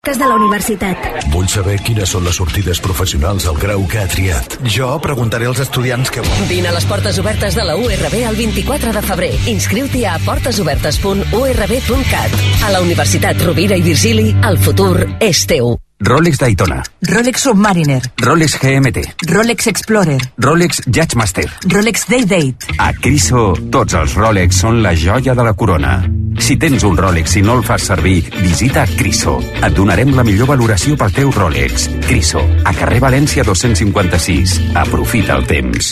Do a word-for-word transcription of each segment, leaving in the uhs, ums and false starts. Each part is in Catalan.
de la universitat. Vull saber quines són les sortides professionals al grau que ha triat. Jo preguntaré als estudiants què volen. Vine a les portes obertes de la U R B el vint-i-quatre de febrer. Inscriu-t'hi a portesobertes punt u r b punt cat. A la Universitat Rovira i Virgili, el futur és teu. Rolex Daytona, Rolex Submariner, Rolex G M T, Rolex Explorer, Rolex Judgemaster, Rolex Day-Date. A Criso, tots els Rolex són la joia de la corona. Si tens un Rolex i no el fas servir, visita Criso. Et donarem la millor valoració pel teu Rolex. Criso, a carrer València dos-cents cinquanta-sis. Aprofita el temps.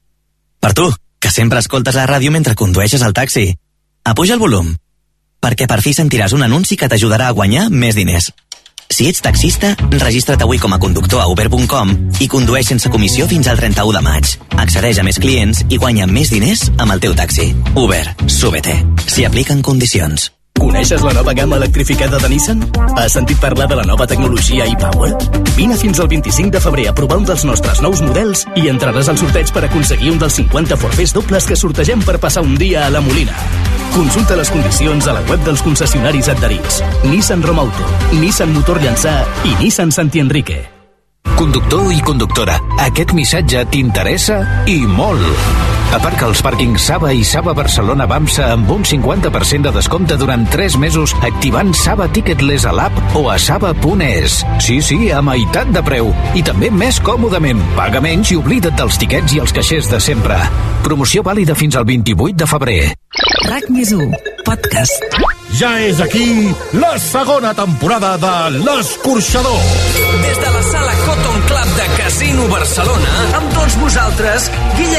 Per tu, que sempre escoltes la ràdio mentre condueixes el taxi. Apuja el volum, perquè per fi sentiràs un anunci que t'ajudarà a guanyar més diners. Si ets taxista, registra't avui com a conductor a uber punt com i condueix sense comissió fins al trenta-u de maig. Accedeix a més clients i guanya més diners amb el teu taxi. Uber, súbete. S'hi apliquen condicions. Coneixes la nova gamma electrificada de Nissan? Has sentit parlar de la nova tecnologia e-Power? Vine fins al vint-i-cinc de febrer a provar un dels nostres nous models i entraràs al sorteig per aconseguir un dels cinquanta forfers dobles que sortegem per passar un dia a la Molina. Consulta les condicions a la web dels concessionaris adherits. Nissan Romauto, Nissan Motor Llançà i Nissan Santi Enrique. Conductor i conductora, aquest missatge t'interessa i molt. Aparca als pàrquings Saba i Saba Barcelona Bamsa amb un cinquanta per cent de descompte durant tres mesos activant Saba Ticketless a l'app o a saba punt es. Sí, sí, a meitat de preu. I també més còmodament. Paga menys i oblida't dels tiquets i els caixers de sempre. Promoció vàlida fins al vint-i-vuit de febrer. RAC més u, podcast. Ja és aquí la segona temporada de L'Escorxador. Des de la sala Cotton Club de Casino Barcelona, amb tots vosaltres,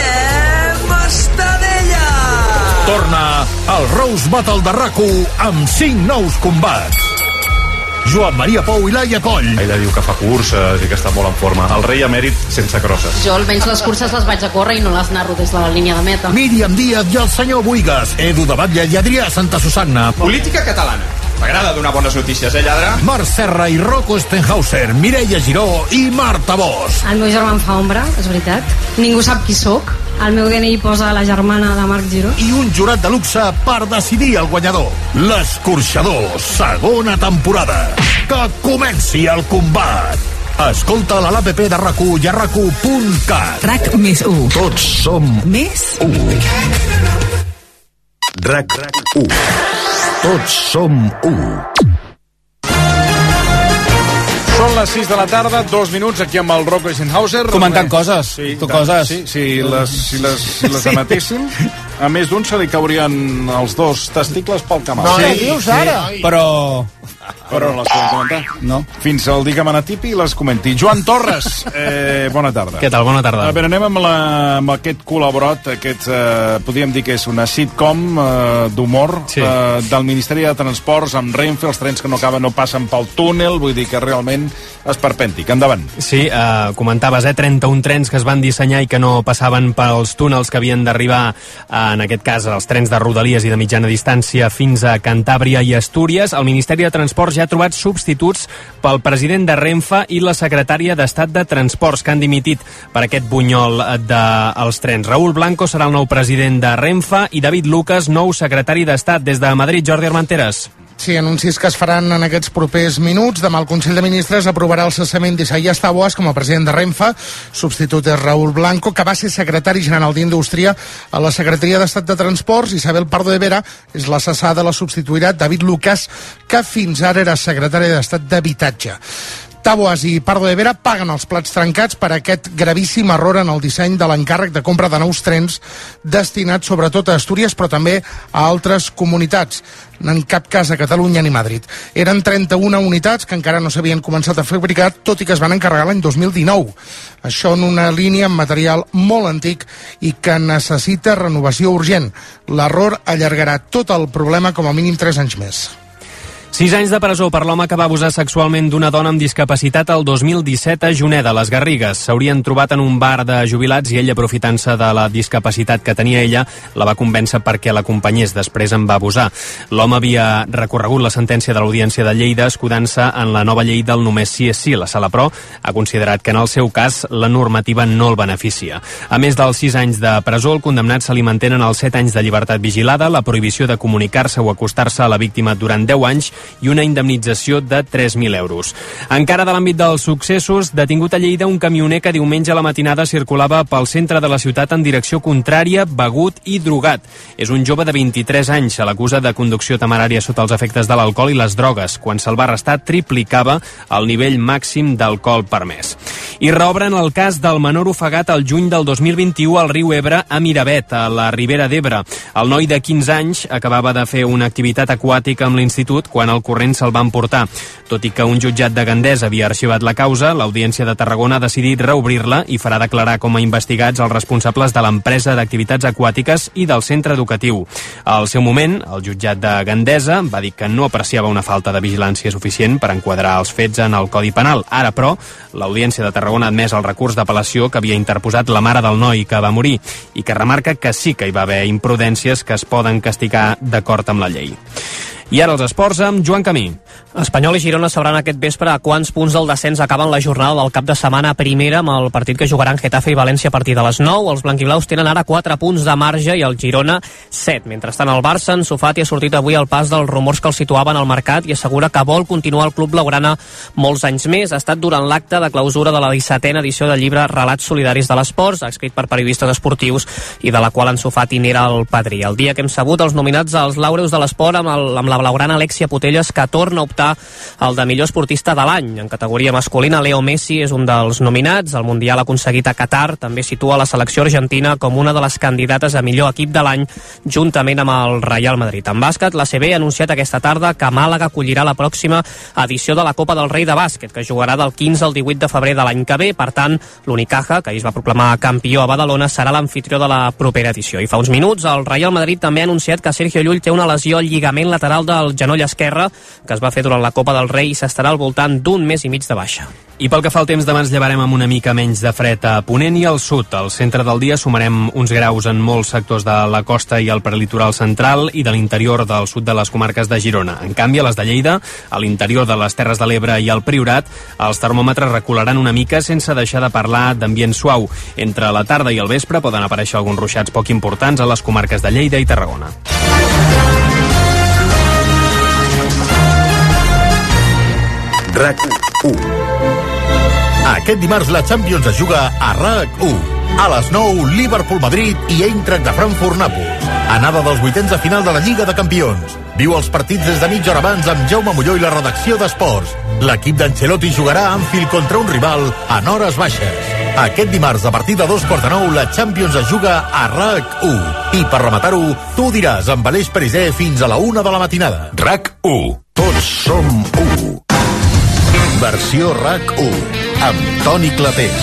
Guillem Estadella. Torna al Rose Battle de RAC u amb cinc nous combats. Joan Maria Pou i Laia Coll. Ella diu que fa curses i que està molt en forma. El rei emèrit sense crosses. Jo almenys les curses les vaig a córrer i no les narro des de la línia de meta. Míriam Díaz i el senyor Buigas. Edu de Batlle i Adrià Santa Susanna. Política catalana. M'agrada donar bones notícies, eh, lladre? Marc Serra i Rocco Stenhauser, Mireia Giró i Marta Bosch. El meu germà em fa ombra, és veritat. Ningú sap qui sóc. El meu D N I posa la germana de Marc Giró. I un jurat de luxe per decidir el guanyador. L'Escorxador, segona temporada. Que comenci el combat. Escolta a l'A P P de RAC u i a rac u punt cat. RAC més u. Tots som més u. RAC u. Tots som u. Són les sis de la tarda, dos minuts aquí amb el Rocco Stenhauser. Comentant coses, sí, tu coses. Sí, si les, si les, si les sí. emetéssim, a més d'un se li caurien els dos testicles pel camal. No, sí, dius ara. Sí. Però... Però no les podem comentar. No. Fins al dia que me n'atipi i les comenti. Joan Torres, eh, bona tarda. Què tal? Bona tarda. A veure, anem amb, la, amb aquest col·laborat, aquest, eh, podríem dir que és una sitcom eh, d'humor sí. eh, del Ministeri de Transports amb Renfe, els trens que no acaben no passen pel túnel, vull dir que realment esperpèntic. Endavant. Sí, eh, comentaves, eh, trenta-un trens que es van dissenyar i que no passaven pels túnels que havien d'arribar, eh, en aquest cas, els trens de Rodalies i de mitjana distància fins a Cantàbria i Astúries. El Ministeri de Transports ja ha trobat substituts pel president de Renfe i la secretària d'Estat de Transports que han dimitit per aquest bunyol dels trens. Raúl Blanco serà el nou president de Renfe i David Lucas, nou secretari d'Estat. Des de Madrid, Jordi Armenteres. Sí, anuncis que es faran en aquests propers minuts. Demà el Consell de Ministres aprovarà el cessament d'Isaías Taboas com a president de Renfe. Substitut és Raúl Blanco, que va ser secretari general d'Indústria a la Secretaria d'Estat de Transports. Isabel Pardo de Vera és la cessada, la substituirà David Lucas, que fins ara era secretari d'Estat d'Habitatge. Taboas i Pardo de Vera paguen els plats trencats per aquest gravíssim error en el disseny de l'encàrrec de compra de nous trens destinats sobretot a Astúries, però també a altres comunitats. En cap cas a Catalunya ni Madrid. Eren trenta-una unitats que encara no s'havien començat a fabricar, tot i que es van encarregar l'any dos mil dinou. Això en una línia amb material molt antic i que necessita renovació urgent. L'error allargarà tot el problema com a mínim tres anys més. Sis anys de presó per l'home que va abusar sexualment d'una dona amb discapacitat el dos mil disset a Juneda, a les Garrigues. S'haurien trobat en un bar de jubilats i ell, aprofitant-se de la discapacitat que tenia ella, la va convèncer perquè l'acompanyés. Després en va abusar. L'home havia recorregut la sentència de l'Audiència de Lleida escudant-se en la nova llei del només sí és sí. La Sala Pro ha considerat que en el seu cas la normativa no el beneficia. A més dels sis anys de presó, el condemnat se li mantenen els set anys de llibertat vigilada, la prohibició de comunicar-se o acostar-se a la víctima durant deu anys i una indemnització de tres mil euros. Encara de l'àmbit dels successos, detingut a Lleida un camioner que diumenge a la matinada circulava pel centre de la ciutat en direcció contrària, begut i drogat. És un jove de vint-i-tres anys, se l'acusa de conducció temerària sota els efectes de l'alcohol i les drogues. Quan se'l va arrestar, triplicava el nivell màxim d'alcohol permès. I reobren el cas del menor ofegat el juny del dos mil vint-i-u al riu Ebre a Miravet, a la Ribera d'Ebre. El noi de quinze anys acabava de fer una activitat aquàtica amb l'institut quan el corrent se'l va emportar. Tot i que un jutjat de Gandesa havia arxivat la causa, l'Audiència de Tarragona ha decidit reobrir-la i farà declarar com a investigats els responsables de l'empresa d'activitats aquàtiques i del centre educatiu. Al seu moment, el jutjat de Gandesa va dir que no apreciava una falta de vigilància suficient per enquadrar els fets en el Codi Penal. Ara, però, l'Audiència de Tarragona ha admès el recurs d'apel·lació que havia interposat la mare del noi que va morir i que remarca que sí que hi va haver imprudències que es poden castigar d'acord amb la llei. I ara els esports amb Joan Camí. Espanyol i Girona sabran aquest vespre a quants punts del descens acaben la jornada del cap de setmana a primera amb el partit que jugaran Getafe i València a partir de les nou. Els blanquiblaus tenen ara quatre punts de marge i el Girona set. Mentrestant el Barça, en Sofati, ha sortit avui al pas dels rumors que el situaven al mercat i assegura que vol continuar al club blaugrana molts anys més. Ha estat durant l'acte de clausura de la dissetena edició del llibre Relats solidaris de l'esport, escrit per periodistes esportius i de la qual en Sofati n'era el padrí. El dia que hem sabut els nominats als laureus de l'esport amb, el, amb la blaugrana Alexia Putellas, que torna a optar al de millor esportista de l'any. En categoria masculina, Leo Messi és un dels nominats. El Mundial aconseguit a Qatar també situa la selecció argentina com una de les candidates a millor equip de l'any, juntament amb el Real Madrid. En bàsquet, l'A C B ha anunciat aquesta tarda que Màlaga acollirà la pròxima edició de la Copa del Rei de bàsquet, que jugarà del quinze al divuit de febrer de l'any que ve. Per tant, l'Unicaja, que ahir es va proclamar campió a Badalona, serà l'amfitrió de la propera edició. I fa uns minuts, el Real Madrid també ha anunciat que Sergio Llull té una lesió al lligament lateral del genoll esquerre, que es va fer durant la Copa del Rei i s'estarà al voltant d'un mes i mig de baixa. I pel que fa al temps, demà ens llevarem amb una mica menys de fred a Ponent i al sud. Al centre del dia sumarem uns graus en molts sectors de la costa i el prelitoral central i de l'interior del sud de les comarques de Girona. En canvi, a les de Lleida, a l'interior de les Terres de l'Ebre i al Priorat, els termòmetres recularan una mica sense deixar de parlar d'ambient suau. Entre la tarda i el vespre poden aparèixer alguns ruixats poc importants a les comarques de Lleida i Tarragona. RAC u. Aquest dimarts la Champions es juga a RAC u. A les nou, Liverpool-Madrid i Eintracht de Frankfurt-Nàpols. Anada dels vuitens de final de la Lliga de Campions. Viu els partits des de mitja hora abans amb Jaume Molló i la redacció d'Esports. L'equip d'Ancelotti jugarà a Anfield contra un rival en hores baixes. Aquest dimarts, a partir de dos quarts de nou, la Champions es juga a RAC u. I per rematar-ho, tu diràs amb Aleix Perisé fins a la una de la matinada. RAC u. Tots som u. Versió RAC u, amb Toni Clapés.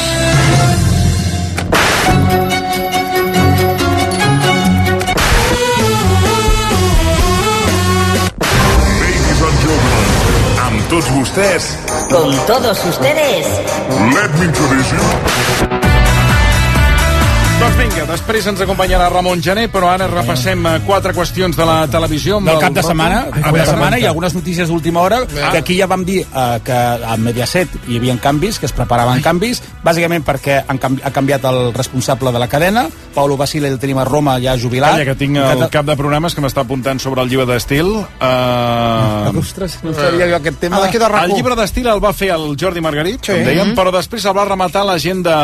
Ladies and gentlemen, amb tots vostès, con todos ustedes, let me introduce you. Doncs vinga, després ens acompanyarà Ramon Gené, però ara repassem quatre qüestions de la televisió. Del cap de setmana, cap de setmana hi ha algunes notícies d'última hora, que aquí ja vam dir eh, que a Mediaset hi havia canvis, que es preparaven canvis, bàsicament perquè han canvi, ha canviat el responsable de la cadena, Paulo Basile el tenim a Roma, ja jubilat. Calla, que tinc el cap de programes que m'està apuntant sobre el llibre d'estil. Uh... Ostres, no sabia jo aquest tema. Uh, el llibre d'estil el va fer el Jordi Margarit, sí, com dèiem, però després el va rematar la gent de...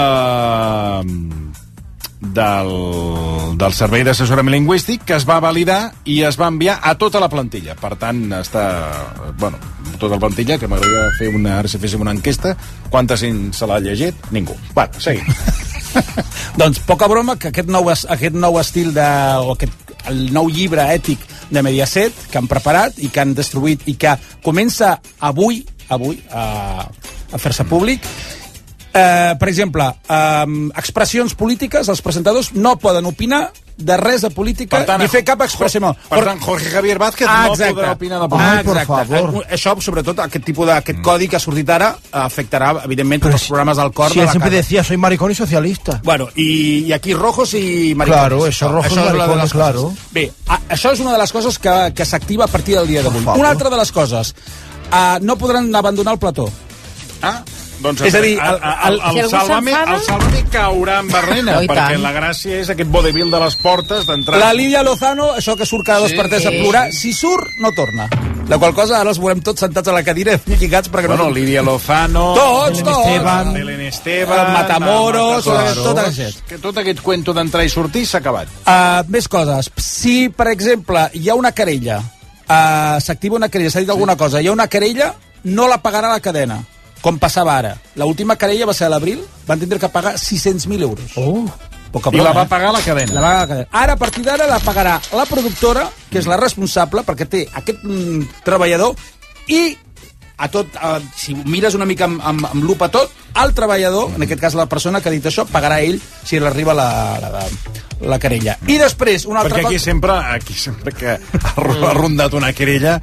Del, del servei d'assessorament lingüístic, que es va validar i es va enviar a tota la plantilla. Per tant, està... Bueno, tota la plantilla, que m'agradaria fer una... Ara si féssim una enquesta, quanta gent se l'ha llegit? Ningú. Bueno, seguim. Doncs poca broma que aquest nou, aquest nou estil de... o aquest, el nou llibre ètic de Mediaset que han preparat i que han distribuït i que comença avui avui a, a fer-se públic. Eh, per exemple, eh, expressions polítiques, els presentadors no poden opinar de res de política, tant, ni fer cap expressió. Per tant, Jorge Javier Vázquez ah, no podrà opinar de política. Ah, por favor. Això, sobretot, aquest tipus de, aquest codi que ha sortit ara, afectarà, evidentment, tots els programes del cor si de la siempre cara. decía, soy maricón y socialista. Bueno, y, y aquí rojos y maricones. Claro, eso, rojos y maricones, claro. Bé, a, això és una de les coses que, que s'activa a partir del dia d'avui. Una altra de les coses, uh, no podran abandonar el plató. Ah, Doncs, és a dir, el, el, el, el, Sálvame, el Sálvame caurà en barrena, Oh, perquè tant. la gràcia és aquest vodevil de les portes d'entrar. La Lídia Lozano, això que surt cada dos Sí, per tres a sí. plorar, si surt, no torna. La qual cosa ara els veurem tots sentats a la cadira lligats perquè Bueno, no... Lídia Lozano... Tots, tots. Esteban, Belén Esteban... Matamoros, Claro. tota la gent. Que tot aquest cuento d'entrar i sortir s'ha acabat. Uh, més coses. Si, per exemple, hi ha una querella, uh, s'activa una querella, s'ha dit alguna cosa, hi ha una querella, no la pagarà la cadena, com passava ara. L'última querella va ser a l'abril, van tindre que pagar sis-cents mil euros. Oh. Poca I broma, la va eh? pagar la cadena. La va pagar la cadena. Ara, a partir d'ara, la pagarà la productora, que és la responsable, perquè té aquest mm, treballador, i a tot, a, si mires una mica amb, amb, amb lupa tot, el treballador, en aquest cas la persona que ha dit això, pagarà ell si l'arriba la, la, la, la querella. I després, una altra Perquè aquí cosa... sempre, aquí sempre que ha ha rondat una querella,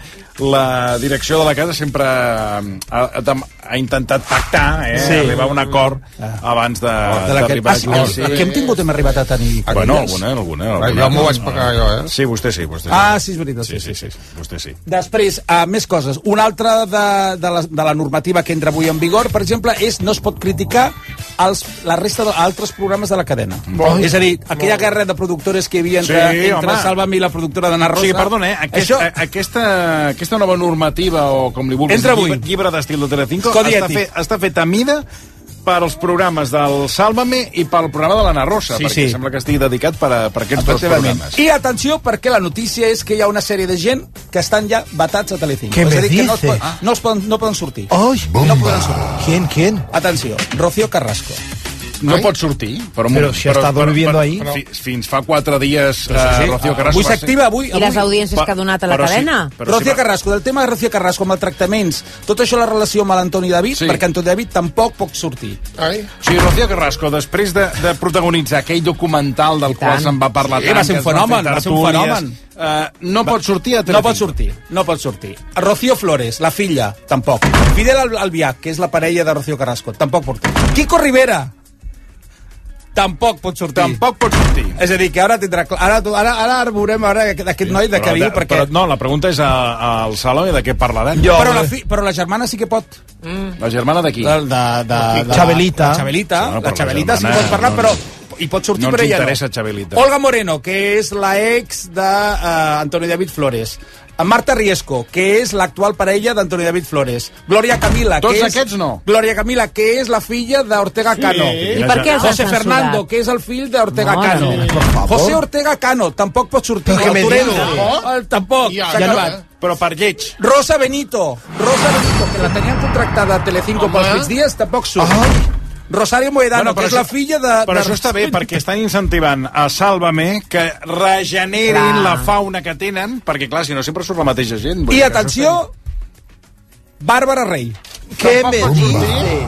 la direcció de la casa sempre ha, ha, ha intentat pactar, eh, Sí. arribar a un acord abans de- de la que... d'arribar ah, a sí, judici. que hem tingut, hem arribat a tenir... Bueno, querelles? alguna, alguna, Ah, alguna. jo m'ho vaig pagar jo, eh? Sí, vostè sí, vostè sí. Ah, sí, és veritat. Sí, sí, sí, sí, vostè sí. Després, uh, més coses. Una altra de, de, la, de la normativa que entra avui en vigor, per exemple, és no es pot criticar els, la resta d'altres programes de la cadena. Bon. És a dir, aquella guerra de productores que hi havia entre, Sí, entre home. Sálvame i la productora d'Anna Rosa. Sí, perdona, eh? Aquest, Això... a, aquesta, aquesta nova normativa, o com li vulguis Entra dir, avui. llibre, llibre d'estil de Telecinco, Codi està, ètic. fet, està fet a mida per als programes del Sálvame i pel programa de l'Anna Rosa, Sí, perquè sí. sembla que estigui dedicat per, a, per aquests dos Efectivament. programes. I atenció, perquè la notícia és que hi ha una sèrie de gent que estan ja batats a Telecinco. ¿Qué és a me dir, que no, es, dice? po- no, es poden, no poden sortir. ¡Ay! No poden sortir. ¿Quién, quién? Atenció, Rocío Carrasco. No pot sortir. Però, Pero si ha estado viviendo ahí. Fi, fins fa quatre dies, Però sí, eh, sí. Rocío Carrasco... Avui va ser- s'activa, avui... I les audiències que ha donat a la però sí, cadena? però Rocío sí, va- Carrasco, del tema de Rocío Carrasco amb els tractaments, tot això la relació amb l'Antoni David, Sí. perquè Antoni David tampoc pot sortir. Ai. Sí, Rocío Carrasco, després de, de protagonitzar aquell documental del qual se'n va parlar Sí, tant... va ser un que es van fenomen, fer va ser un tertúlies, fenomen. eh, no pot sortir a No Telecinco. pot sortir, no pot sortir. Rocío Flores, la filla, tampoc. Fidel Al- Albiach, que és la parella de Rocío Carrasco, tampoc pot sortir. Quico Rivera, tampoc pot sortir. Tampoc pot sortir. És a dir, que ara tindrà... clar- Ara, ara, ara, ara veurem ara aquest noi de què viu, de- perquè... però, no, la pregunta és a- al Saló i de què parlarem. però, la fi, però la germana sí que pot. La germana d'aquí. De, de, de, de, Chabelita. La Chabelita, Sí, no, la però la Chabelita sí que germana pot parlar, no- però hi pot sortir, no però ens ella interessa no. Chabelita. Olga Moreno, que és la ex d'Antoni David Flores. Marta Riesco, que és l'actual parella d'Antoni David Flores. Gloria Camila, Tots que és... aquests no. Gloria Camila, que és la filla d'Ortega Sí. Cano. I per què els José han Fernando, censurat? que és el fill d'Ortega No, Cano. no, por favor. José Ortega Cano, tampoc pot sortir. Però què me Torero, dius? eh? Tampoc, Ja, s'ha ja no- acabat. Però per lleig. Rosa Benito, Rosa Benito, que la tenien contractada a Telecinco Home. pels migdies, tampoc surt. Rosario Moedano, que és la filla de... Però de... això està bé, perquè estan incentivant a Sálvame que regenerin Clar. la fauna que tenen, perquè, clar, si no sempre surt la mateixa gent. Vull I dir que atenció, Bàrbara Rey. ¿Qué me dice?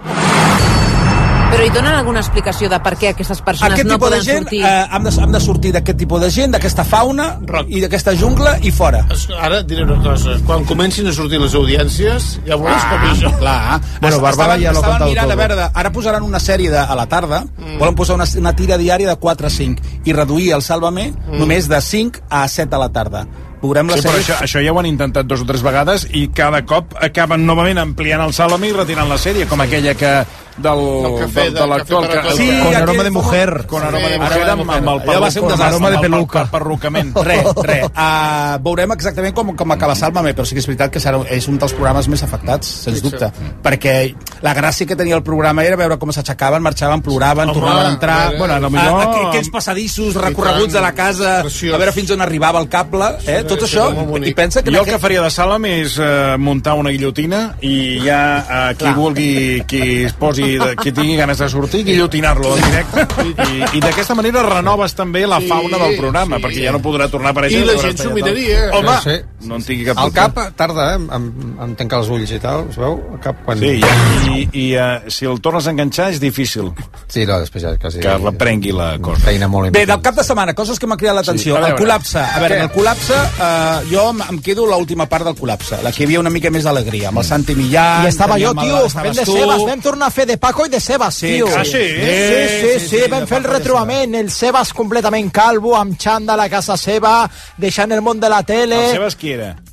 Però hi donen alguna explicació de per què aquestes persones Aquest no tipus de poden gent, sortir? eh, hem, de, hem de sortir d'aquest tipus de gent, d'aquesta fauna Roc. i d'aquesta jungla i fora. Ara diré una cosa. Quan comencin a sortir les audiències, ja veuràs Ah, com és això. clar. Bueno, Es- Bàrbara estaven, ja lo ha estaven contado mirant, todo. a veure, ara posaran una sèrie de, a la tarda, mm. volen posar una, una tira diària de quatre a cinc i reduir el Sálvame mm. només de cinc a set a la tarda. Veurem la Sí, però sèrie... això, això ja ho han intentat dos o tres vegades i cada cop acaben novament ampliant el Sálvame i retirant la sèrie, com aquella que del, cafè, del, de del l'actual... cafè para que- todos. Sí, Con aquell aroma de famós- mujer. con aroma de Sí, mujer, aroma de amb, mujer. amb el Allò va ser un perruco, desastre. Aroma de amb el peluca. per- perrucament. Res, res. Uh, veurem exactament com, com acaba Sálvame, però sí que és veritat que serà, és un dels programes més afectats, sens dubte. Perquè la gràcia que tenia el programa era veure com s'aixecaven, marxaven, ploraven, Home, tornaven a entrar... a veure, bueno, a lo a, millor- a, aquells passadissos recorreguts tant, de la casa, preciós. a veure fins on arribava el cable, eh? Tot sí, això, molt bonic. i pensa que... Jo el que faria de Sálvame és eh, muntar una guillotina i ja eh, qui Clar. vulgui, qui es posi, de- qui tingui ganes de sortir, guillotinar-lo en directe. I, i d'aquesta manera renoves també la Sí, fauna del programa, sí. perquè ja no podrà tornar a aparèixer. I la haurà gent estat s'ho ja tot. miraria. Home, Sí. no en tingui cap Al dubte. cap tarda, eh? Em, em tanca els ulls i tal, es veu? Al cap, quan... Sí, i, i, i uh, si el tornes a enganxar és difícil Sí, no, després ja quasi... que reprengui la cosa. Feina molt Bé, del cap de setmana, coses que m'ha cridat l'atenció. Sí, a El veure. col·lapse. A veure, Què? en el col·lapse, eh, jo em, em quedo l'última part del col·lapse, la que hi havia una mica més d'alegria, amb el Santi Millán... Y estaba yo, teníem el- tío, estaves ven de tu. Sebas, ven tornar a fer de Paco i de Sebas, Sí, tio. ah, sí? Sí, sí, sí, sí, vam de fer el Paco i de retrobament, el Sebas completament calvo, amb xandall a casa seva, deixant el món de la tele... El Sebas qui era?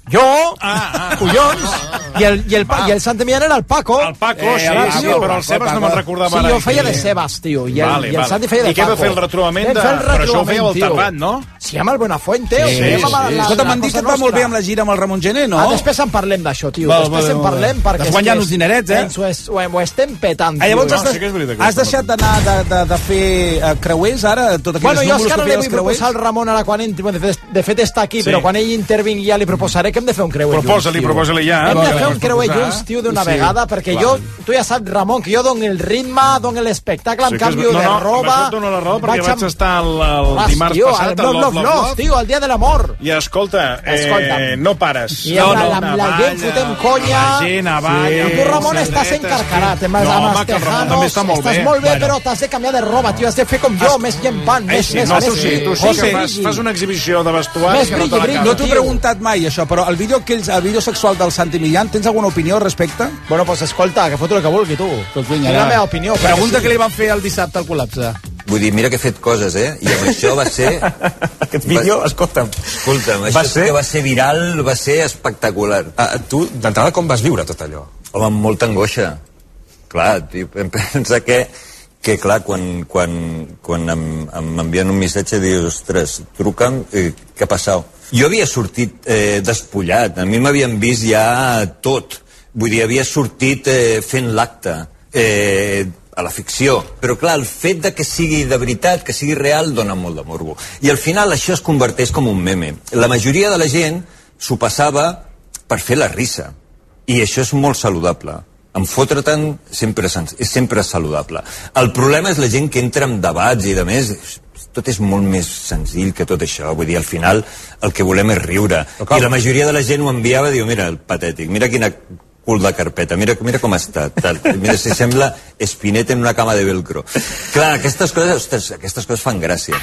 Jo, ah, ah, collons, i el, i, el, ah. i el Sant Millán era el Paco. El Paco, eh, sí, sí, sí, però el Sebas no me'n recordava. Sí, jo feia de Sebas, tio, i el, vale, i el vale. Santi feia de I què Paco. va fer el retrobament? De... Però això ho feia el Tarbat, no? Sí, amb el Buenafuente. Sí, sí, sí. sí. Escolta, m'han dit que et va molt bé amb la gira amb el Ramon Gené, no? Ah, després en parlem d'això, tio. Val, després en parlem, perquè... Estàs guanyant uns dinerets, eh? Ens ho, es, ho, ho estem petant, ah, tio. llavors has, de, has deixat d'anar de, de, de fer uh, creuers, ara? Tot bueno, jo és que ara li vull proposar al Ramon ara quan entri. De fet, de fet està aquí, sí. Però quan ell intervingui ja li proposaré que hem de fer un creuer. Proposa-li, proposa-li ja. Hem de fer un creuer junts, tio, d'una sí, vegada, perquè clar. Jo, tu ja saps, Ramon, que jo dono el ritme, dono l'espectacle, em sí, canvio no, de no, roba... No, no, la raó, perquè vaig, vaig estar el, el Ras, dimarts tio, passat al Love, Love, Love, tio, el dia de l'amor. I escolta, eh, no pares. I amb no, la, no, la gent fotem conya... La gent, avalla... I tu, Ramon, estàs encarcarat, amb els tejanos, estàs molt bé, però t'has de canviar de roba, tio, has de fer com jo, més llempant, més, més, més... Tu sí, tu sí que fas una exhibició de vestuari que no te l'acabes. No t'ho he preguntat mai, això, però el vídeo sexual del Santi Millán, tens alguna opinió al respecte? Bueno, pues escolta, que foto el que vulgui, tu. Doncs vinga, la meva opinió. Pregunta que li van fer el dissabte al col·lapse. Vull dir, mira que he fet coses, eh? I amb això va ser... Aquest vídeo, va... escolta'm... Escolta'm, això ser... que va ser viral, va ser espectacular. Ah, tu, d'entrada, com vas viure tot allò? Home, amb molta angoixa. Clar, tio, em pensa que, que clar, quan, quan, quan m'envien un missatge, dius, ostres, truca'm, eh, què ha passat? Jo havia sortit eh, despullat, a mi m'havien vist ja tot. Vull dir, havia sortit eh, fent l'acte. Eh, a la ficció, però clar, el fet de que sigui de veritat, que sigui real, dona molt de morbo. I al final això es converteix com un meme. La majoria de la gent s'ho passava per fer la risa, i això és molt saludable. En fotre-te'n sempre és sempre saludable. El problema és la gent que entra en debats i de més, tot és molt més senzill que tot això. Vull dir, al final el que volem és riure. I la majoria de la gent ho enviava i diu, mira, el patètic, mira quina cul de carpeta, mira, mira com està, tal. Mira, si sembla Spinetta en una cama de velcro. Clar, aquestes coses, ostres, aquestes coses fan gràcia.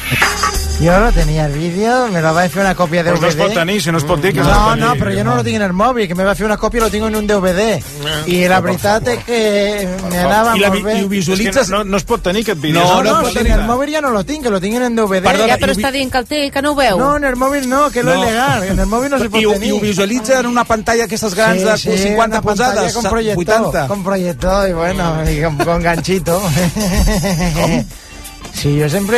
Jo no tenia el vídeo, me lo vaig fer una còpia de D V D. Pues no es pot tenir, si no es pot dir que no, es pot tenir. No, però jo no lo tinc en el mòbil, que me va fer una còpia i lo tinc en un D V D. I la veritat és que me anava I la, molt bé. I ho visualitzes? No, no es pot tenir aquest vídeo. No, no, no, no en el mòbil ja no lo tinc, que lo tinc en el D V D. Perdona, ja, però està dient que el té, que no ho veu. No, en el mòbil no, que lo no. És legal. En el mòbil no se pot tenir. I ho visualitza en una pantalla aquestes grans de sí, cinquanta polzades, con proyector, vuitanta. Con proyector y bueno, y con, con ganchito. ¿Cómo? Sí, yo siempre...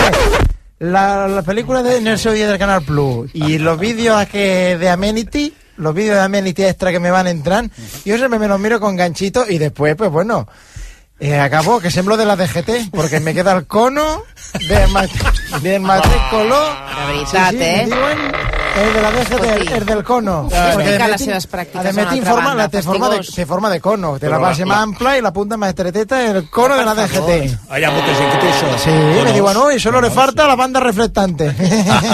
La, la película de en el seu día del Canal Plus y los vídeos que de Amenity, los vídeos de Amenity extra que me van entrando, yo siempre me los miro con ganchito y después, pues bueno, eh, acabó que semblo de la D G T, porque me queda el cono del de matrícolo. La veritat, sí, sí, eh? Diuen, el de la D G T, el, el del cono. Explica les seves pràctiques en altra banda, la té forma, de, té forma de cono. Té la base más ampla y la punta más estreteta, el cono de la D G T. Hi ha molta gent que té això. Sí, me diuen, uy, solo le falta la banda reflectante. De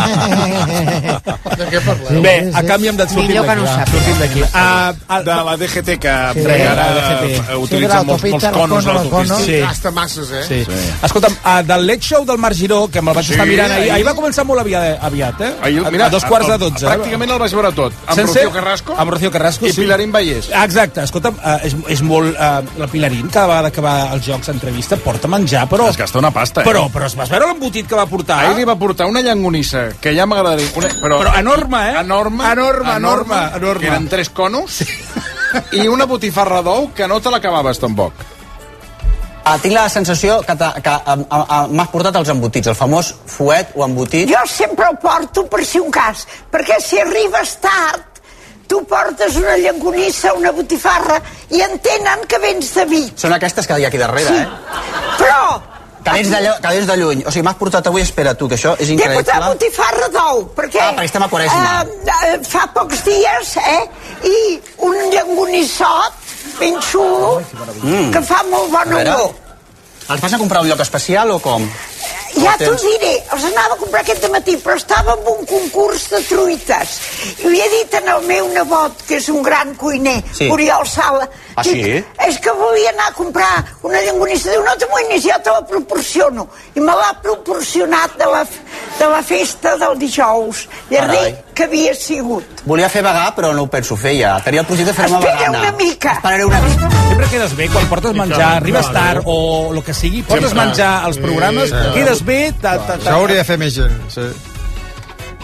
què parlem? Bé, a canvi hem de sortir d'aquí. Sortim d'aquí. De la D G T, que ara utilitza molts conos a l'autopista. Sí. Gasta masses, eh? Sí. Sí. Escolta'm, uh, del Late Show del Marc Giró, que me'l vaig sí, estar mirant ahir, ahir va començar molt aviat, aviat eh? Ahir, mira, a dos quarts de dotze. Pràcticament el vaig veure tot. Amb Sense, Rocío Carrasco. Amb Rocío Carrasco, i sí. Pilarín Vallès. Exacte, escolta'm, uh, és, és molt... Uh, la Pilarín, cada vegada que va als Jocs entrevista, porta menjar, però... Es gasta una pasta, eh? Però, però es vas veure l'embotit que va portar? Ahir li va portar una llangonissa, que ja m'agradaria... Una... Però, però enorme, eh? Enorme, enorme, enorme, enorme. Que eren tres conos, sí. I una botifarra d'ou que no te l'acabaves tampoc. Uh, tinc la sensació que, que uh, uh, uh, m'has portat els embotits, el famós fuet o embotit. Jo sempre el porto per si un cas, perquè si arribes tard, tu portes una llangonissa, una botifarra, i entenen que vens de mig. Són aquestes que hi ha aquí darrere, sí. eh? Però... Que vens, de, que vens de lluny. O sigui, m'has portat avui, espera tu, que això és increïble. T'he portat botifarra d'ou, perquè... Ah, perquè estem a Quaresma. Uh, uh, fa pocs dies, eh? I un llangonissot ben xulo, mm. que fa molt bona olor. Els vas a comprar un lloc especial o com? Ja t'ho diré, els anava a comprar aquest matí, però estava en un concurs de truites. I li he dit al meu nebot, que és un gran cuiner, sí. Oriol Sala, ah, sí? és que volia anar a comprar una llangonissa. Diu, no t'amoïnis, jo te la proporciono. I me l'ha proporcionat de la, de la festa del dijous. Llardell que havia sigut. Volia fer vegà, però no ho penso fer ja. Tenia el projecte de fer-me vegana. Espera una mica. Esperaré una mica. Sempre quedes bé quan portes menjar, arribes tard o el que sigui, portes menjar als programes, quedes bé... Ta, ta, ta. Això hauria de fer més gent, sí.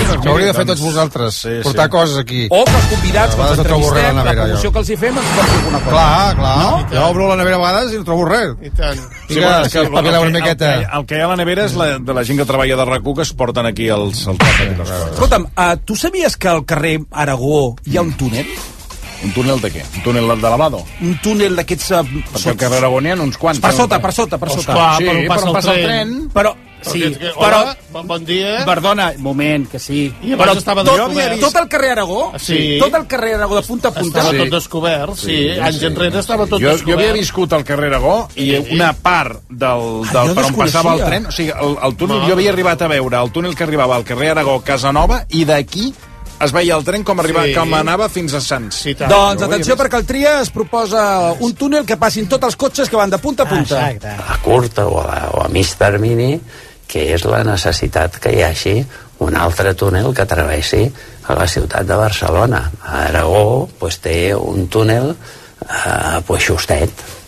Això hauria de fer tots vosaltres, Sí, sí. portar coses aquí. O que els convidats, A quan vegades no trobo res a entrevistem, la la nevera, promoció jo. que els hi fem, ens porta alguna cosa. Clar, clar. No? Jo obro la nevera a vegades i no trobo res. I tant. Sí, Vinga, és que el, espavileu una que, miqueta. el, que, el que hi ha a la nevera és la, de la gent que treballa de RAC u que es porten aquí els... els Escolta'm, uh, tu sabies que al carrer Aragó hi ha un túnel? Un túnel de què? Un túnel de lavado? Un túnel d'aquests... Uh, Perquè al carrer Aragó n'hi ha uns quants. Per sota, per sota, per sota. Clar, Sí, per on passa per on el passa el tren. tren. Però, sí, Perquè és que, però... hola, bon, bon dia. Perdona, moment, que sí. I abans estava tot, descobert. tot el carrer Aragó, Sí. tot el carrer Aragó de punta a punta... Estava Sí. tot descobert, sí. Anys enrere estava tot jo, descobert. jo havia viscut al carrer Aragó i una part del, del Ah, jo per on passava el desconeixia. tren, o sigui, el, el túnel, jo havia arribat a veure el túnel que arribava al carrer Aragó, Casanova, i d'aquí es veia el tren com, arriba, Sí. com anava fins a Sants. Sí, tant. Doncs Jo ho havia atenció, vist. perquè el Tria es proposa un túnel que passin tots els cotxes que van de punta a punta. Exacte. a curt o a, o a mig termini, que és la necessitat que hi hagi un altre túnel que travessi a la ciutat de Barcelona. A Aragó pues, té un túnel eh, pues, justet.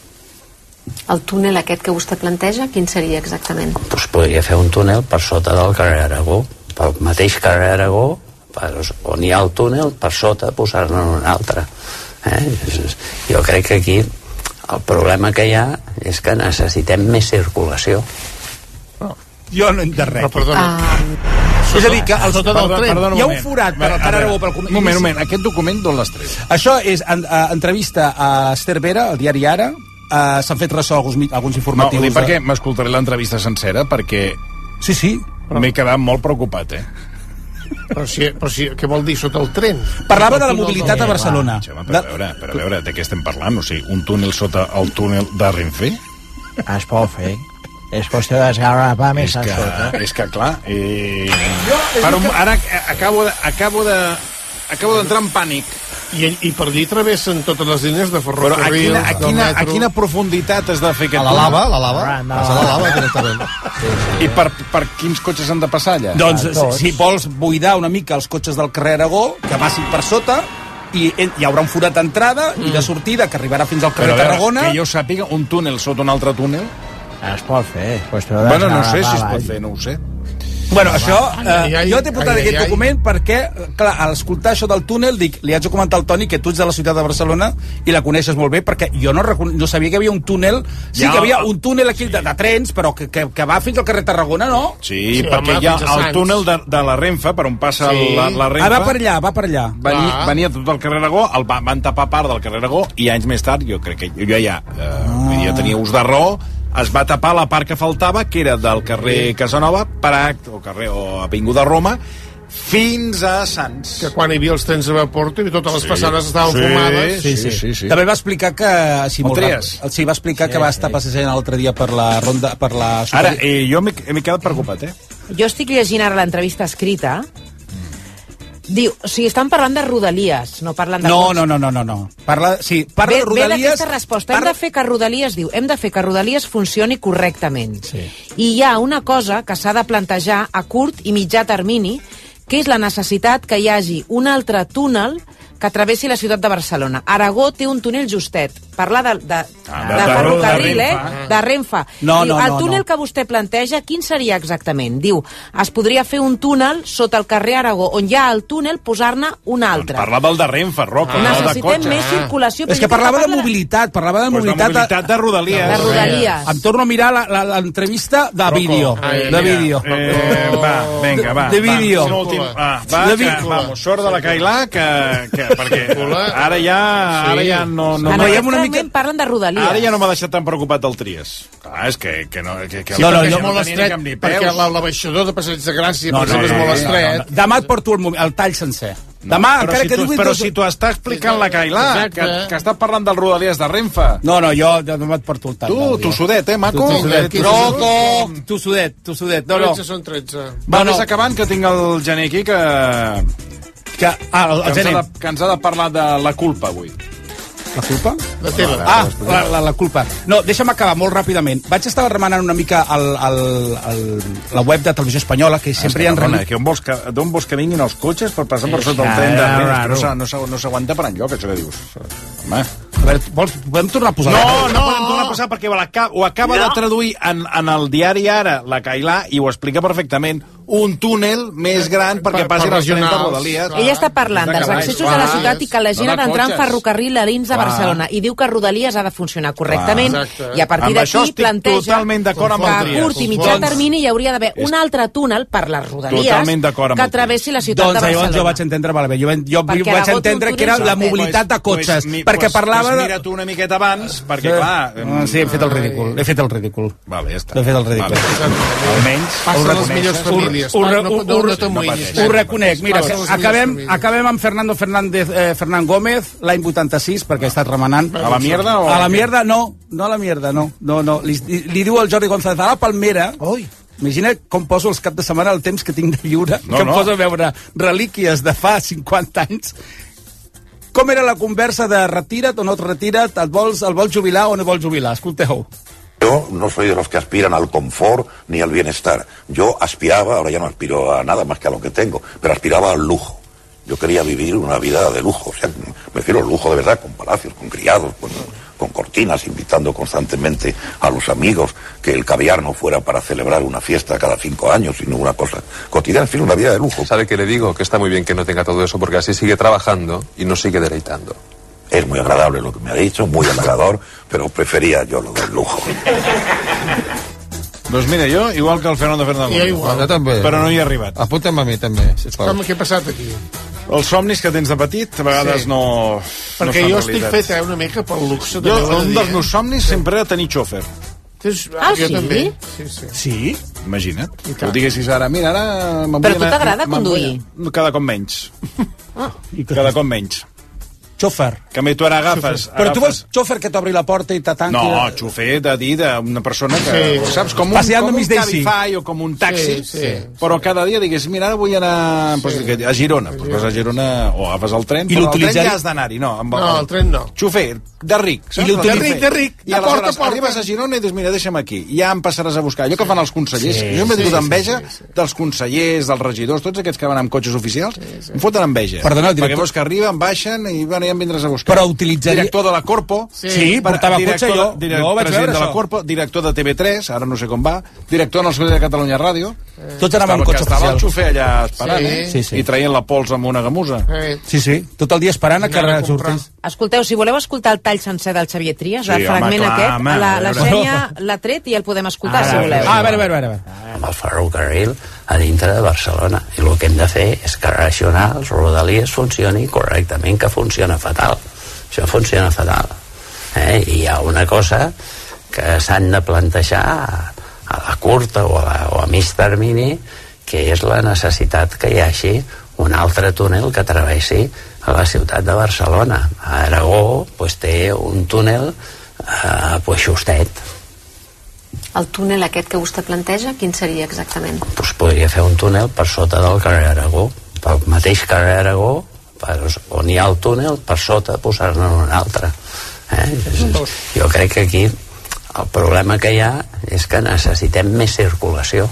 El túnel aquest que vostè planteja, quin seria exactament? Pues, podria fer un túnel per sota del carrer Aragó, pel mateix carrer Aragó, per, on hi ha el túnel, per sota posar-ne un altre. Eh? Jo crec que aquí el problema que hi ha és que necessitem més circulació. Jo no entenc res. Però, perdona. És a dir, que el, Sota del tren. Perdona un hi ha un moment. forat per al A carrer veure, Aragó. Per Un moment, un moment. Aquest document d'on l'has tret? Això és en, uh, entrevista a Esther Vera, al diari Ara. Uh, S'han fet ressò alguns, mi- alguns No, informatius. ho dic de- perquè m'escoltaré l'entrevista sencera, perquè Sí, sí. m'he quedat molt preocupat, eh? Però, si, però si, què vol dir sota el tren? Parlava de la El túnel mobilitat del- a Barcelona. Home, però a veure, però a veure, de què estem parlant? O sigui, un túnel sota el túnel de Renfe? Es pot fer. És qüestió d'esgarrapar més És a que, sota. és que clar, eh, per un, ara acabo de, acabo de, acabo d'entrar en pànic. I, I per allí travessen totes les línies de Però a ferrocarril, quina, a, del quina, a metro. quina profunditat has de fer aquest A la túnel? lava, a la lava. Ah, no. Vas a la lava directament. I per, per quins cotxes han de passar allà? Doncs A tots. si, si vols buidar una mica els cotxes del carrer Aragó, que passin per sota, i en- hi haurà un forat d'entrada i de sortida que arribarà fins al carrer Però a veure, Tarragona. que jo sàpiga, un túnel sota un altre túnel? Es pot fer. És qüestió Bueno, no sé si es d'esgarrapar pot baix. fer, no ho sé. Bueno, això, ai, eh, ai, jo t'he portat ai, aquest ai, ai. document perquè, clar, al escoltar això del túnel, dic, li haig de comentar al Toni que tu ets de la ciutat de Barcelona i la coneixes molt bé, perquè jo no, recon... no sabia que hi havia un túnel, sí Ja, que hi havia el- un túnel aquí de, de trens, però que, que, que va fins al carrer Tarragona, no? Sí, Sí, perquè home, hi ha fins a el Sants. túnel de, de la Renfe, per on passa Sí. la, la Renfe. Ah, va per allà, va per allà. Venia, Va. venia tot el carrer Aragó, el va, van tapar part del carrer Aragó i anys més tard, jo crec que jo ja, eh, vull dir, ja tenia ús de raó, es va tapar la part que faltava, que era del carrer Casanova, Prat, o carrer o Avinguda Roma, fins a Sants. Que quan hi havia els trens de vapor i totes les Sí. façanes estaven Sí, fumades. sí, sí, sí, sí. També va explicar que... Sí, El molt Trias. ràpid. Sí, va explicar Sí, que va sí. estar passejant l'altre dia per la ronda... Per la Ara, eh, jo m'he m'he quedat preocupat, eh? Jo estic llegint ara l'entrevista escrita. Diu, o sigui, estan parlant de rodalies, no parlen de... No, cotxes. no, no, no, no, no. Parla, sí, parla Ve, de ve Rodalies... d'aquesta resposta. Hem parla- de fer que Rodalies, diu, hem de fer que Rodalies funcioni correctament. Sí. I hi ha una cosa que s'ha de plantejar a curt i mitjà termini, que és la necessitat que hi hagi un altre túnel que travessi la ciutat de Barcelona. Aragó té un túnel justet. Parlar de, de, Ah, de, de- de ferrocarril, Renfe. eh? De Renfe. No, Diu, no, el no, túnel no. que vostè planteja, quin seria exactament? Diu, es podria fer un túnel sota el carrer Aragó, on hi ha el túnel, posar-ne un altre. Parla del de Renfe, Rocco, no de Necessitem cotxe. més circulació. És que parlava de mobilitat, parlava de Pues de mobilitat... mobilitat de Rodalies. De Rodalies. Em torno a mirar la- la- l'entrevista de vídeo. Eh, De mira, vídeo. Eh, va, vinga, va. De vídeo. Va, un últim, va, va, De que, vi- vamos, sort de la Cailà, que, que, perquè ara ja, ara ja no... no En no aquest una fragment mica- parlen de Rodalies. Ara ja no m'ha deixat tan preocupat el Tries. Clar, és que, que no... Que, que Sí, No, no, perquè jo- és molt no tenia ni estret, cap ni peus. perquè la- l'abaixador de Passeig de Gràcia, No, per exemple, no, és no, molt no, estret. no, no. Demà et porto el, mo- el tall sencer. Demà, però encara si que tu, duguis però dos- si tu està explicant la Cailà, Exacte. que, que està parlant del Rodalies de Renfe. No, no, jo demà et porto el tall. Tu, tossudet, eh, maco? Tossudet, Tu- Rocco! Tossudet, tossudet. No, no. tretze són tretze. Va, No, no. vés acabant, que tinc el gener aquí, que, Que, ah, el, que, el ens ha gener. de, que ens ha de parlar de la culpa avui. La culpa? La teva. Ah, la, la, la culpa. No, deixa'm acabar molt ràpidament. Vaig estar remenant una mica el, el, el, la web de Televisió Espanyola, que sempre hi ha... Perdona, que on vols que, d'on vols que vinguin els cotxes per passar per sota el tren de raro, Renfe? raro. No s'ha- No s'ha- no s'aguanta per enlloc, això que dius. Home. A veure, vols, podem tornar a posar... No, no podem tornar a passar perquè ho acaba, ho acaba no. de traduir en, en el diari Ara, la Cailà, i ho explica perfectament. un túnel més gran perquè Per- passin per els trens de regionals. Rodalies. Ell està parlant dels accessos a la ciutat i que la gent ha d'entrar en ferrocarril a dins de Clar. Barcelona i diu que Rodalies ha de funcionar correctament Clar. i a partir Amb això d'aquí estic planteja totalment d'acord amb que el a Trias. curt i mitjà Doncs- termini hi hauria d'haver un altre túnel per les Rodalies Totalment d'acord amb que el travessi la ciutat Doncs de llavors Barcelona. jo vaig entendre malament. Jo, jo Perquè vaig Aragó té un entendre que era túnel la solter. mobilitat de cotxes, Pues, mi- perquè pues, parlava pues de... mira tu una miqueta abans, perquè clar... Ah, sí, he fet el ridícul. He fet el ridícul. Vale, ja està. He fet el ridícul. Vale. Almenys Passen ho les reconeixes. millors famílies. Ho, Pa- ho, no- ho, no- no ho, t'amoïnis. ho reconec. Mira, Passen les acabem, millors famílies. acabem amb Fernando Fernández, eh, Fernán Gómez, l'any vuitanta-sis, perquè he estat remenant. A la mierda o- A la mierda, no. No a la mierda, no. no, no. Li, li diu al Jordi González, a la Palmera... Oi. Imagina com poso els caps de setmana el temps que tinc de lliure, No, que em no. poso a veure relíquies de fa cinquanta anys. Com era la conversa de retira't o no et retira't, et vols, el vols jubilar o no vols jubilar? Escolteu. Yo no soy de los que aspiran al confort ni al bienestar. Yo aspiraba, ahora ya no aspiro a nada más que a lo que tengo, pero aspiraba al lujo. Yo quería vivir una vida de lujo, o sea, me refiero al lujo de verdad, con palacios, con criados, con, con cortinas, invitando constantemente a los amigos, que el caviar no fuera para celebrar una fiesta cada cinco años, sino una cosa cotidiana, en fin, una vida de lujo. ¿Sabe qué le digo? Que está muy bien que no tenga todo eso porque así sigue trabajando y no sigue deleitando. Es muy agradable lo que me ha dicho, muy halagador, però preferia jo lo del lujo. Doncs mira, jo, igual que el Fernando Fernández. Jo igual. Jo també. Però no hi he arribat. Apunta'm a mi, també, sisplau. Com, què ha passat aquí? Els somnis que tens de petit, a vegades Sí. no... Perquè no jo són estic realitats. fet eh, una mica pel luxe. Jo, també ho he de un dir, dels eh? meus somnis sempre era tenir xòfer. Tens- Ah, jo sí? també. Sí, sí. Sí? Imagina't. I Que tant. ho diguessis ara, mira, ara... me'n Però vull tu anar- t'agrada me'n vull- conduir? Cada cop menys. Cada cop menys. Xòfer. Que a mi tu ara agafes... Però tu agafes... vols xòfer que t'obri la porta i t'atanqui... No, xofer de dir d'una persona que... Sí. Saps? Com un, Passeando com un Miss Daisy. Cabify o com un taxi. Sí, sí. Però cada dia digués, mira, ara vull anar pues, a Girona. Pues vas a Girona o agafes el tren. I Però el tren l'utilitzar- ja has d'anar-hi. No, amb No, el tren no. Xofer, de ric. Saps? I l'utilitza- De ric, de ric. I de porta a aleshores porta. arribes a Girona i dius, mira, deixa'm aquí. I ja em passaràs a buscar. Allò que fan els consellers. Sí, jo m'he sí, tingut sí, enveja sí, sí. dels consellers, dels regidors, tots aquests que van amb cotxes oficials, em foten enveja. Perdona, Perquè director- veus que arriben, baixen i bueno, ja em vindràs a buscar. Però utilitzaria- Director de la Corpo. Sí, sí, portava cotxe jo. Director, Jo vaig president veure de la això. Corpo, director de T V tres, ara no sé com va, director en el Servei de Catalunya Ràdio. Tots anàvem amb cotxe Estava oficial. el xofer allà esperant, Sí. eh? Sí, sí. I traient la pols amb una gamusa. Eh, Sí, sí, tot el dia esperant a que Anant a comprar. sortís. Escolteu, si voleu escoltar el tall sencer del Xavier Trias, Sí, el home, fragment clar, aquest, home, la, a la veure. Xènia l'ha tret i el podem escoltar, si voleu. Ah, a veure, a veure, a veure. amb el ferrocarril a dintre de Barcelona. I el que hem de fer és que Regionals, Rodalies funcioni correctament, que funciona fatal. Això funciona fatal. Eh? I hi ha una cosa que s'han de plantejar a, a la curta o a, la, o a mig termini, que és la necessitat que hi hagi un altre túnel que travessi a la ciutat de Barcelona. A Aragó pues, té un túnel eh, pues, justet. El túnel aquest que vostè planteja, quin seria exactament? Pues podria fer un túnel per sota del carrer Aragó, pel mateix carrer Aragó, per, on hi ha el túnel, per sota posar-ne un altre. Eh? Jo crec que aquí el problema que hi ha és que necessitem més circulació.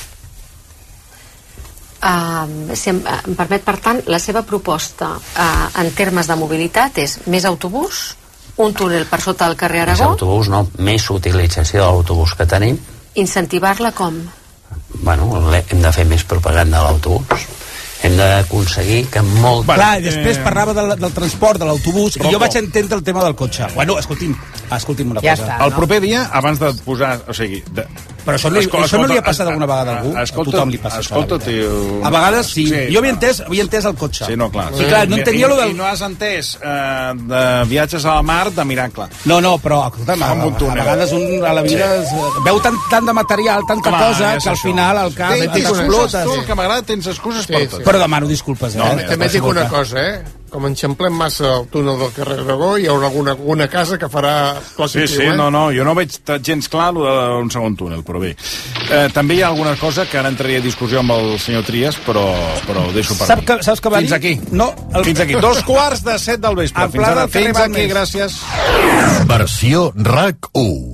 Uh, si em, em permet, per tant, la seva proposta uh, en termes de mobilitat és més autobús, un túnel per sota del carrer Més Aragó, autobús, no, més utilització de l'autobús que tenim. incentivar-la com? Bueno, l'he- hem de fer més propaganda de l'autobús. Hem d'aconseguir que molt... Clar, i després parlava del, del transport, de l'autobús, i jo vaig entendre el tema del cotxe. Bueno, escolti'm, escolti'm una Ja cosa. està. El proper dia, abans de posar... O sigui... De... Però això, li, Escolta, això no li ha escolta, passat alguna vegada a algú? escolta, A tothom li passa escolta, això. la veritat. tio. A vegades sí. Sí, jo havia clar. entès, havia entès el cotxe. Sí, no, clar. Sí, clar, no entenia I, lo del... I no has entès eh, de viatges a la mar de miracle. No, no, però, escolta'm, a, Amb un a, túnel. a vegades un a la vida es, veu tant, tant de material, tanta Clar, cosa, és que al això. final al cap Tens excuses, t'explotes. tu, el que m'agrada, tens excuses Sí, per sí. tot. Però demano disculpes, eh? No, Eh, també et dic una cosa, eh? Com enxamplem massa el túnel del carrer Aragó, hi haurà alguna, alguna casa que farà clot Sí, i sí, piu, eh? no, no, jo no veig ta- gens clar lo d'un segon túnel, però bé. Eh, també hi ha alguna cosa que ara entraria a discussió amb el senyor Trias, però, però ho deixo per Sap mi. que, saps que va Fins dir? aquí. No, el... Fins aquí. Dos quarts de set del vespre. El Fins pla ara. del carrer Fins aquí, Balmes. gràcies. Versió RAC u.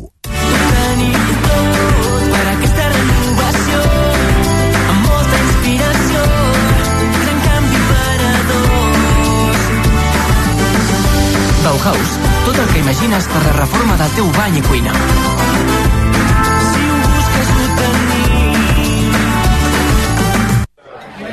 Per aquesta renovació, amb molta inspiració, gran canvi per a dos. Bauhaus, tot el que imagines per la reforma del teu bany i cuina. Si ho busques ho tenim,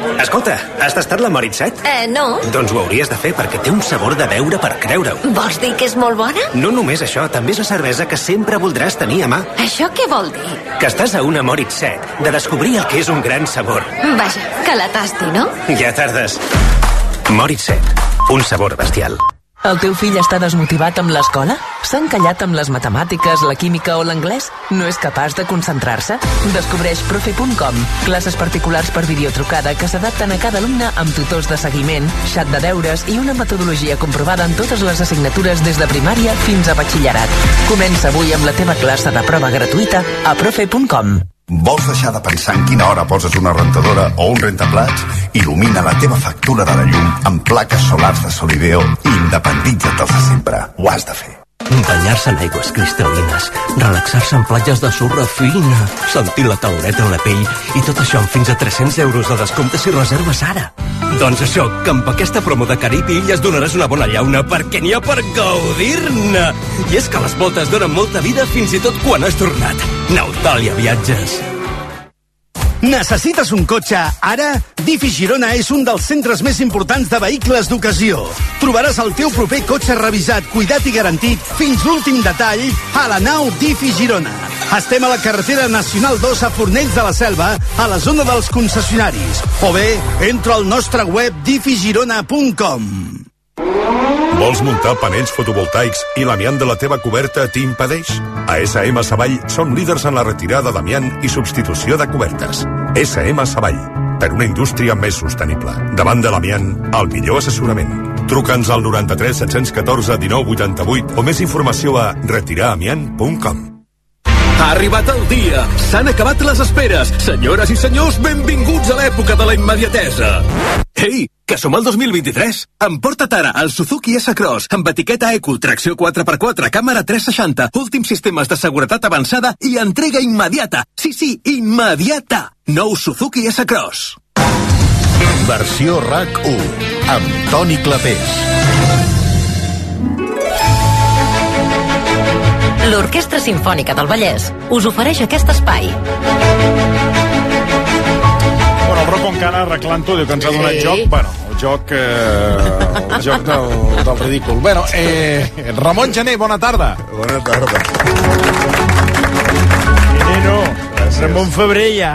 Escolta, has tastat la Moritz set? Eh, no. Doncs ho hauries de fer perquè té un sabor de beure per creure-ho. Vols dir que és molt bona? No només això, també és la cervesa que sempre voldràs tenir a mà. Això què vol dir? Que estàs a una Moritz set, de descobrir el que és un gran sabor. Vaja, que la tasti, no? Ja tardes. Moritz set, un sabor bestial. El teu fill està desmotivat amb l'escola? S'ha encallat amb les matemàtiques, la química o l'anglès? No és capaç de concentrar-se? Descobreix profe punt com, classes particulars per videotrucada que s'adapten a cada alumne amb tutors de seguiment, xat de deures i una metodologia comprovada en totes les assignatures des de primària fins a batxillerat. Comença avui amb la teva classe de prova gratuïta a profe punt com. Vols deixar de pensar en quina hora poses una rentadora o un rentaplats? Il·lumina la teva factura de la llum amb plaques solars de Solideo i independitza't-els de sempre. Ho has de fer. Banyar-se en aigües cristal·lines, relaxar-se en platges de sorra fina, sentir la tauleta en la pell i tot això amb fins a tres-cents euros de descompte si reserves ara. Doncs això, que amb aquesta promo de Carib Illes donaràs una bona llauna perquè n'hi ha per gaudir-ne. I és que les voltes donen molta vida fins i tot quan has tornat. Nautàlia Viatges. Necessites un cotxe? Ara, Difi Girona és un dels centres més importants de vehicles d'ocasió. Trobaràs el teu proper cotxe revisat, cuidat i garantit fins l'últim detall a la nau Difi Girona. Estem a la carretera Nacional dos a Fornells de la Selva, a la zona dels concessionaris. O bé, entra al nostre web difi girona punt com. Vols muntar panells fotovoltaics i l'amiant de la teva coberta t'impedeix? A S M Savall som líders en la retirada d'amiant i substitució de cobertes. S M Savall, per una indústria més sostenible. Davant de l'amiant, el millor assessorament. Truca'ns al noranta-tres set cents catorze dinou vuitanta-vuit o més informació a retiraramiant punt com. Ha arribat el dia! S'han acabat les esperes! Senyores i senyors, benvinguts a l'època de la immediatesa! Ei, que som al dos mil vint-i-tres! Emporta't ara el Suzuki S-Cross amb etiqueta Eco, tracció quatre per quatre, càmera tres seixanta, últims sistemes de seguretat avançada i entrega immediata! Sí, sí, immediata! Nou Suzuki S-Cross. Versió RAC u, amb Toni Clapés. L'Orquestra Simfònica del Vallès us ofereix aquest espai. Bueno, el Rocco encara arreglant-ho, diu que ens ha donat Sí. joc. Bueno, el joc, eh, el joc del, del ridícul. Bueno, eh, Ramon Gené, bona tarda. Bona tarda. Neno, Ramon Febrer ja.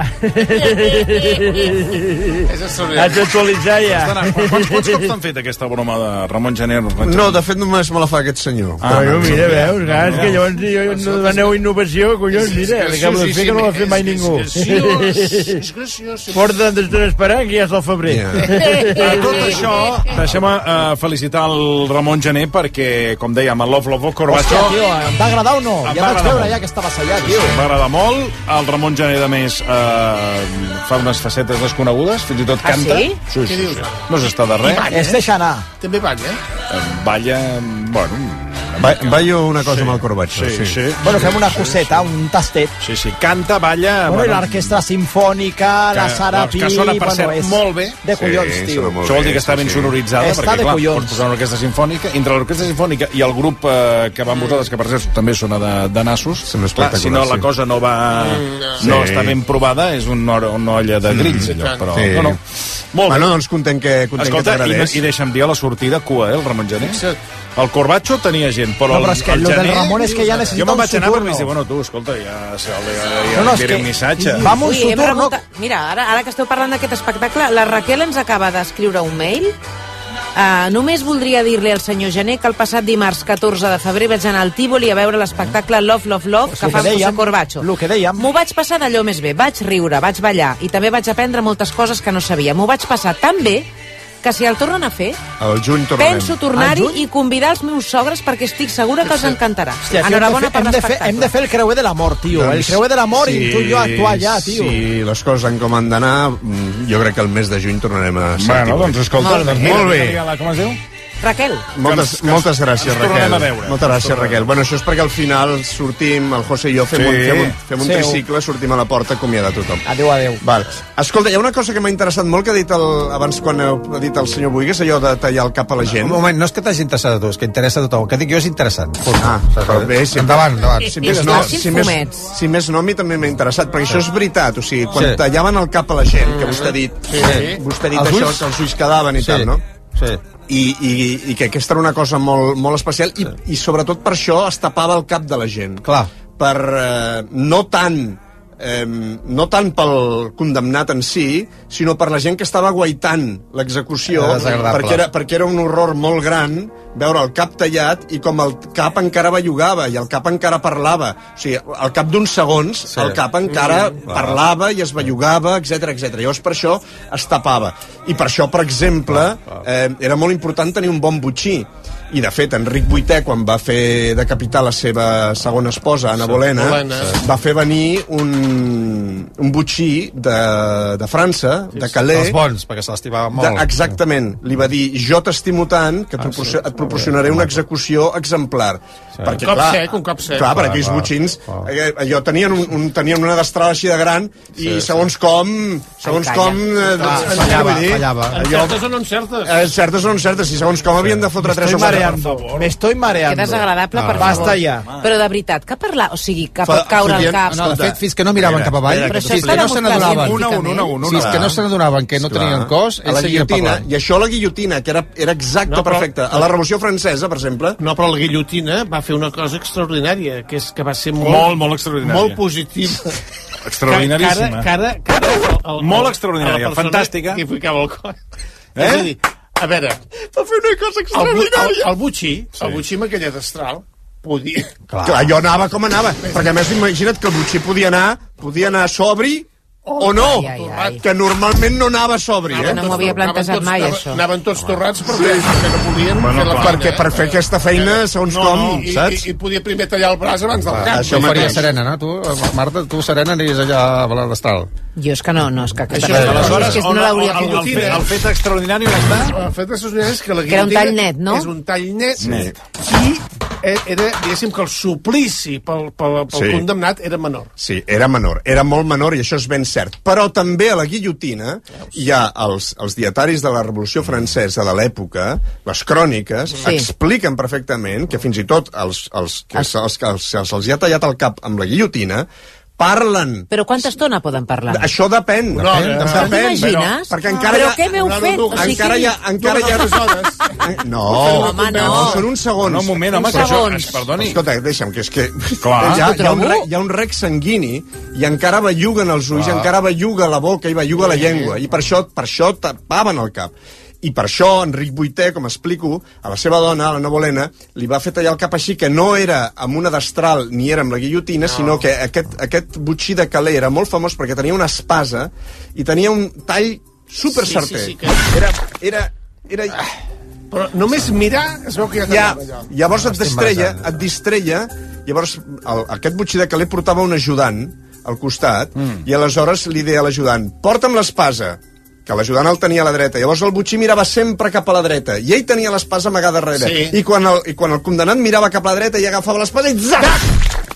Has d'actualitzar ja. Quants, quants cops t'han fet aquesta broma de Ramon Gené? No, de fet només me la fa aquest senyor. Ah, bueno, mira, veus, clar, és que llavors jo no doneu innovació, collons, mira, li acabo de fer que no l'ha fet mai ningú. És graciós. Porta tanta estona esperant que ja és el febrer. A tot això, deixem uh, felicitar el Ramon Gené perquè, com dèiem, el Love Love Corbacho... Hòstia, tio, em va agradar o no? Em Ja va vaig agradar veure molt. ja que estaves allà, tio. Em va agradar molt. El Ramon Gené, de més, eh, fa unes facetes desconegudes, fins i tot Ah, canta. sí? Sí, Què sí, dius? sí. No s'està de res. Es deixa anar. També balla, eh? Eh, Balla, bueno... Ba ballo una cosa amb el Corbacho. Sí, sí. Bueno, fem una coseta, un tastet. Sí, sí, canta, balla... Bueno, i l'orquestra simfònica, la que- Sara que Pi... sona, per bueno, cert, és molt bé. De collons, Sí, tio. sona molt Això vol dir que està ben sonoritzada, Està perquè, de clar, collons. pots posar una orquestra simfònica. Entre l'orquestra simfònica i el grup eh, que van vosaltres, que per cert també sona de, de nassos, clar, si no la cosa no va... Sí. no està ben provada, és una, una olla de grills, allò, però... Sí. No, no. Molt Bueno, bé. doncs content que, content Escolta, que i, t'agradés. i deixa'm dir a la sortida cua, eh, el Ramon Gené. El Corbacho tenia gent, però, No, però és que el, lo el del Gené... Ramon és que ja necessita Jo me'n un vaig anar Saturno. perquè vaig dir, bueno, tu, escolta, ja, ja, ja, ja No, no, és diré que- un missatge. Vamos, Ui, hem Saturno. rebut... Mira, ara, ara que esteu parlant d'aquest espectacle, la Raquel ens acaba d'escriure un mail. Uh, només voldria dir-li al senyor Gené que el passat dimarts catorze de febrer vaig anar al Tívoli a veure l'espectacle Love, Love, Love Pues que lo fa que José dèiem, Corbacho. lo que dèiem. M'ho vaig passar d'allò més bé. Vaig riure, vaig ballar i també vaig aprendre moltes coses que no sabia. M'ho vaig passar tan bé que si el tornen a fer, Al juny tornarem. penso tornar-hi i convidar els meus sogres perquè estic segura que els encantarà. Hòstia, tio, Enhorabona per hem de, fer, hem de l'espectacle. fer el creuer de l'amor, tio. el creuer de l'amor i tu i jo actuar ja, tio. Si les coses han com han d'anar, mm, jo crec que el mes de juny tornarem a ser Bueno, doncs escolta, Molt bé. doncs mira, Molt bé. Gabriela, com es diu? Raquel. Moltes, Que ens- moltes gràcies, ens tornarem Raquel. a veure. Moltes gràcies, Ens Raquel. Bueno, això és perquè al final sortim, el José i jo fem Sí. un, fem un, fem un Sí. tricicle, sortim a la porta, acomiadar tothom. Adéu, adéu. Val. Escolta, hi ha una cosa que m'ha interessat molt que ha dit el, abans quan ha dit el senyor Buigas, allò de tallar el cap a la gent. Un moment, no és que t'hagi interessat a tu, és que interessa a tothom. El que dic jo és interessant. Punt. Ah, però bé, si endavant, endavant. Si més, no, si, més, si més no, a mi també m'ha interessat, perquè això és veritat, o sigui, quan Sí. tallaven el cap a la gent, que vostè ha dit, Sí. vostè ha dit Els això, ulls? que els ulls quedaven i Sí. tal, no? Sí. I, i, i que aquesta era una cosa molt, molt especial i, i sobretot per això es tapava el cap de la gent. Clar. Per, eh, no tant eh, no tant pel condemnat en si, sinó per la gent que estava guaitant l'execució, Era desagradable. perquè era, perquè era un horror molt gran veure el cap tallat i com el cap encara bellugava i el cap encara parlava. O sigui, al cap d'uns segons Sí. el cap encara Mm, parlava i es bellugava, etc etc. Llavors per això es tapava. I per això, per exemple, eh, era molt important tenir un bon botxí. I, de fet, Enric vuitè, quan va fer decapitar la seva segona esposa, Anna Sí, Bolena, Bolena. va fer venir un, un botxí de, de França, de Calais. Els bons, perquè se l'estimava molt. De, exactament. Li va dir, jo t'estimo tant que et, proporcio et proporcionaré una execució exemplar. Sí. Perquè, Un cop clar, sec, un cop sec. Clar, Clar, perquè aquells clar. botxins, eh, allò, tenien, un, un, tenien una destral així de gran i Sí, segons com... Segons Ai, com... calla. Eh, Clar, doncs, fallava, vull dir, fallava. Encertes o no encertes? Eh, certes o no encertes, i segons com havien de fotre tres o quatre. Me estoy mareando. Que desagradable, per Basta favor. ja. Però de veritat, que parlar... O sigui, que Fa- pot caure al podien- cap... No, de fet, fins que no miraven cap avall, Però això fins està que no se demostrat n'adonaven. científicament. Una a un, una a un, fins que no se n'adonaven que no tenien cos, a la ells seguien guillotina, parlant. i això la guillotina, que era, era exacte, No, però- perfecte. A la Revolució Francesa, per exemple... No, però la guillotina va fer una cosa extraordinària, que és que va ser molt... Molt, molt extraordinària. Molt positiva. Extraordinaríssima. Que ara, que ara, que ara el, Molt extraordinària, a la persona fantàstica. Que hi ficava el coll. Eh? És a dir, a veure... Va fer una cosa El, bu- extraordinària. el, el butxí, sí. el butxí amb aquella destral, podia... Clar. Clar, jo anava com anava, perquè a més imagina't que el butxí podia anar, podia anar sobri o no, Ai, ai, ai. que normalment no anava sobri, eh? No m'ho havia plantejat mai, anaven, això. Anaven tots torrats perquè, perquè no podien Bueno, fer la clar, feina. perquè per fer aquesta feina, segons no, com, no, i, saps? I, I podia primer tallar el braç abans del Ah, cap. això ho faria Serena, no? Tu, Marta, tu Serena aniries allà a l'Estral. Jo és que no, no, és que aquesta Això, cosa... aleshores, és que on- no l'hauria on- fet. el fet- el fet extraordinari on està? El fet extraordinari és que la Que era un guillotina tall net, no? És un tall net, Net. i era, diguéssim, que el suplici pel, pel, pel Sí. condemnat era menor. Sí, era menor, era molt menor i això és ben cert. Però també a la guillotina hi ha els, els dietaris de la Revolució Francesa de l'època, les cròniques, Sí. expliquen perfectament que fins i tot els, els, que els, els, que els, els, els hi ha tallat el cap amb la guillotina parlen. Però quanta estona poden parlar? Això depèn. Una hora. depèn, Te'l depèn. imagines? Perquè encara Però hi ha... què m'heu fet? O sigui, encara hi ha... Encara hi ha... Dues hores. No, Home, no. són uns segons. No, un moment, home, Uns que això... segons. es- Perdoni. Escolta, deixa'm, que és que... Clar. hi, ha, Ho hi, ha un trobo. rec, hi ha un rec sanguini i encara belluguen els ulls, Clar. encara belluga la boca i belluga la llengua. I per això, per això tapaven el cap. I per això Enric vuitè, com explico, a la seva dona, a l'Anna Bolena, li va fer tallar el cap així, que no era amb una destral ni era amb la guillotina, no. sinó que aquest, aquest botxí de Calais era molt famós perquè tenia una espasa i tenia un tall super certer. Sí, sí, sí, que- Era... era, era... Però només mirar es veu que ja Ja, t'anava allò. llavors et Estic distreia, basant. et distreia, llavors el, aquest botxí de Calais portava un ajudant al costat, mm. i aleshores li deia a l'ajudant, porta'm l'espasa, que l'ajudant el tenia a la dreta. Llavors el botxí mirava sempre cap a la dreta, i ell tenia l'espasa amagada darrere. Sí. I, quan el, I quan el condemnat mirava cap a la dreta i agafava l'espasa i zac!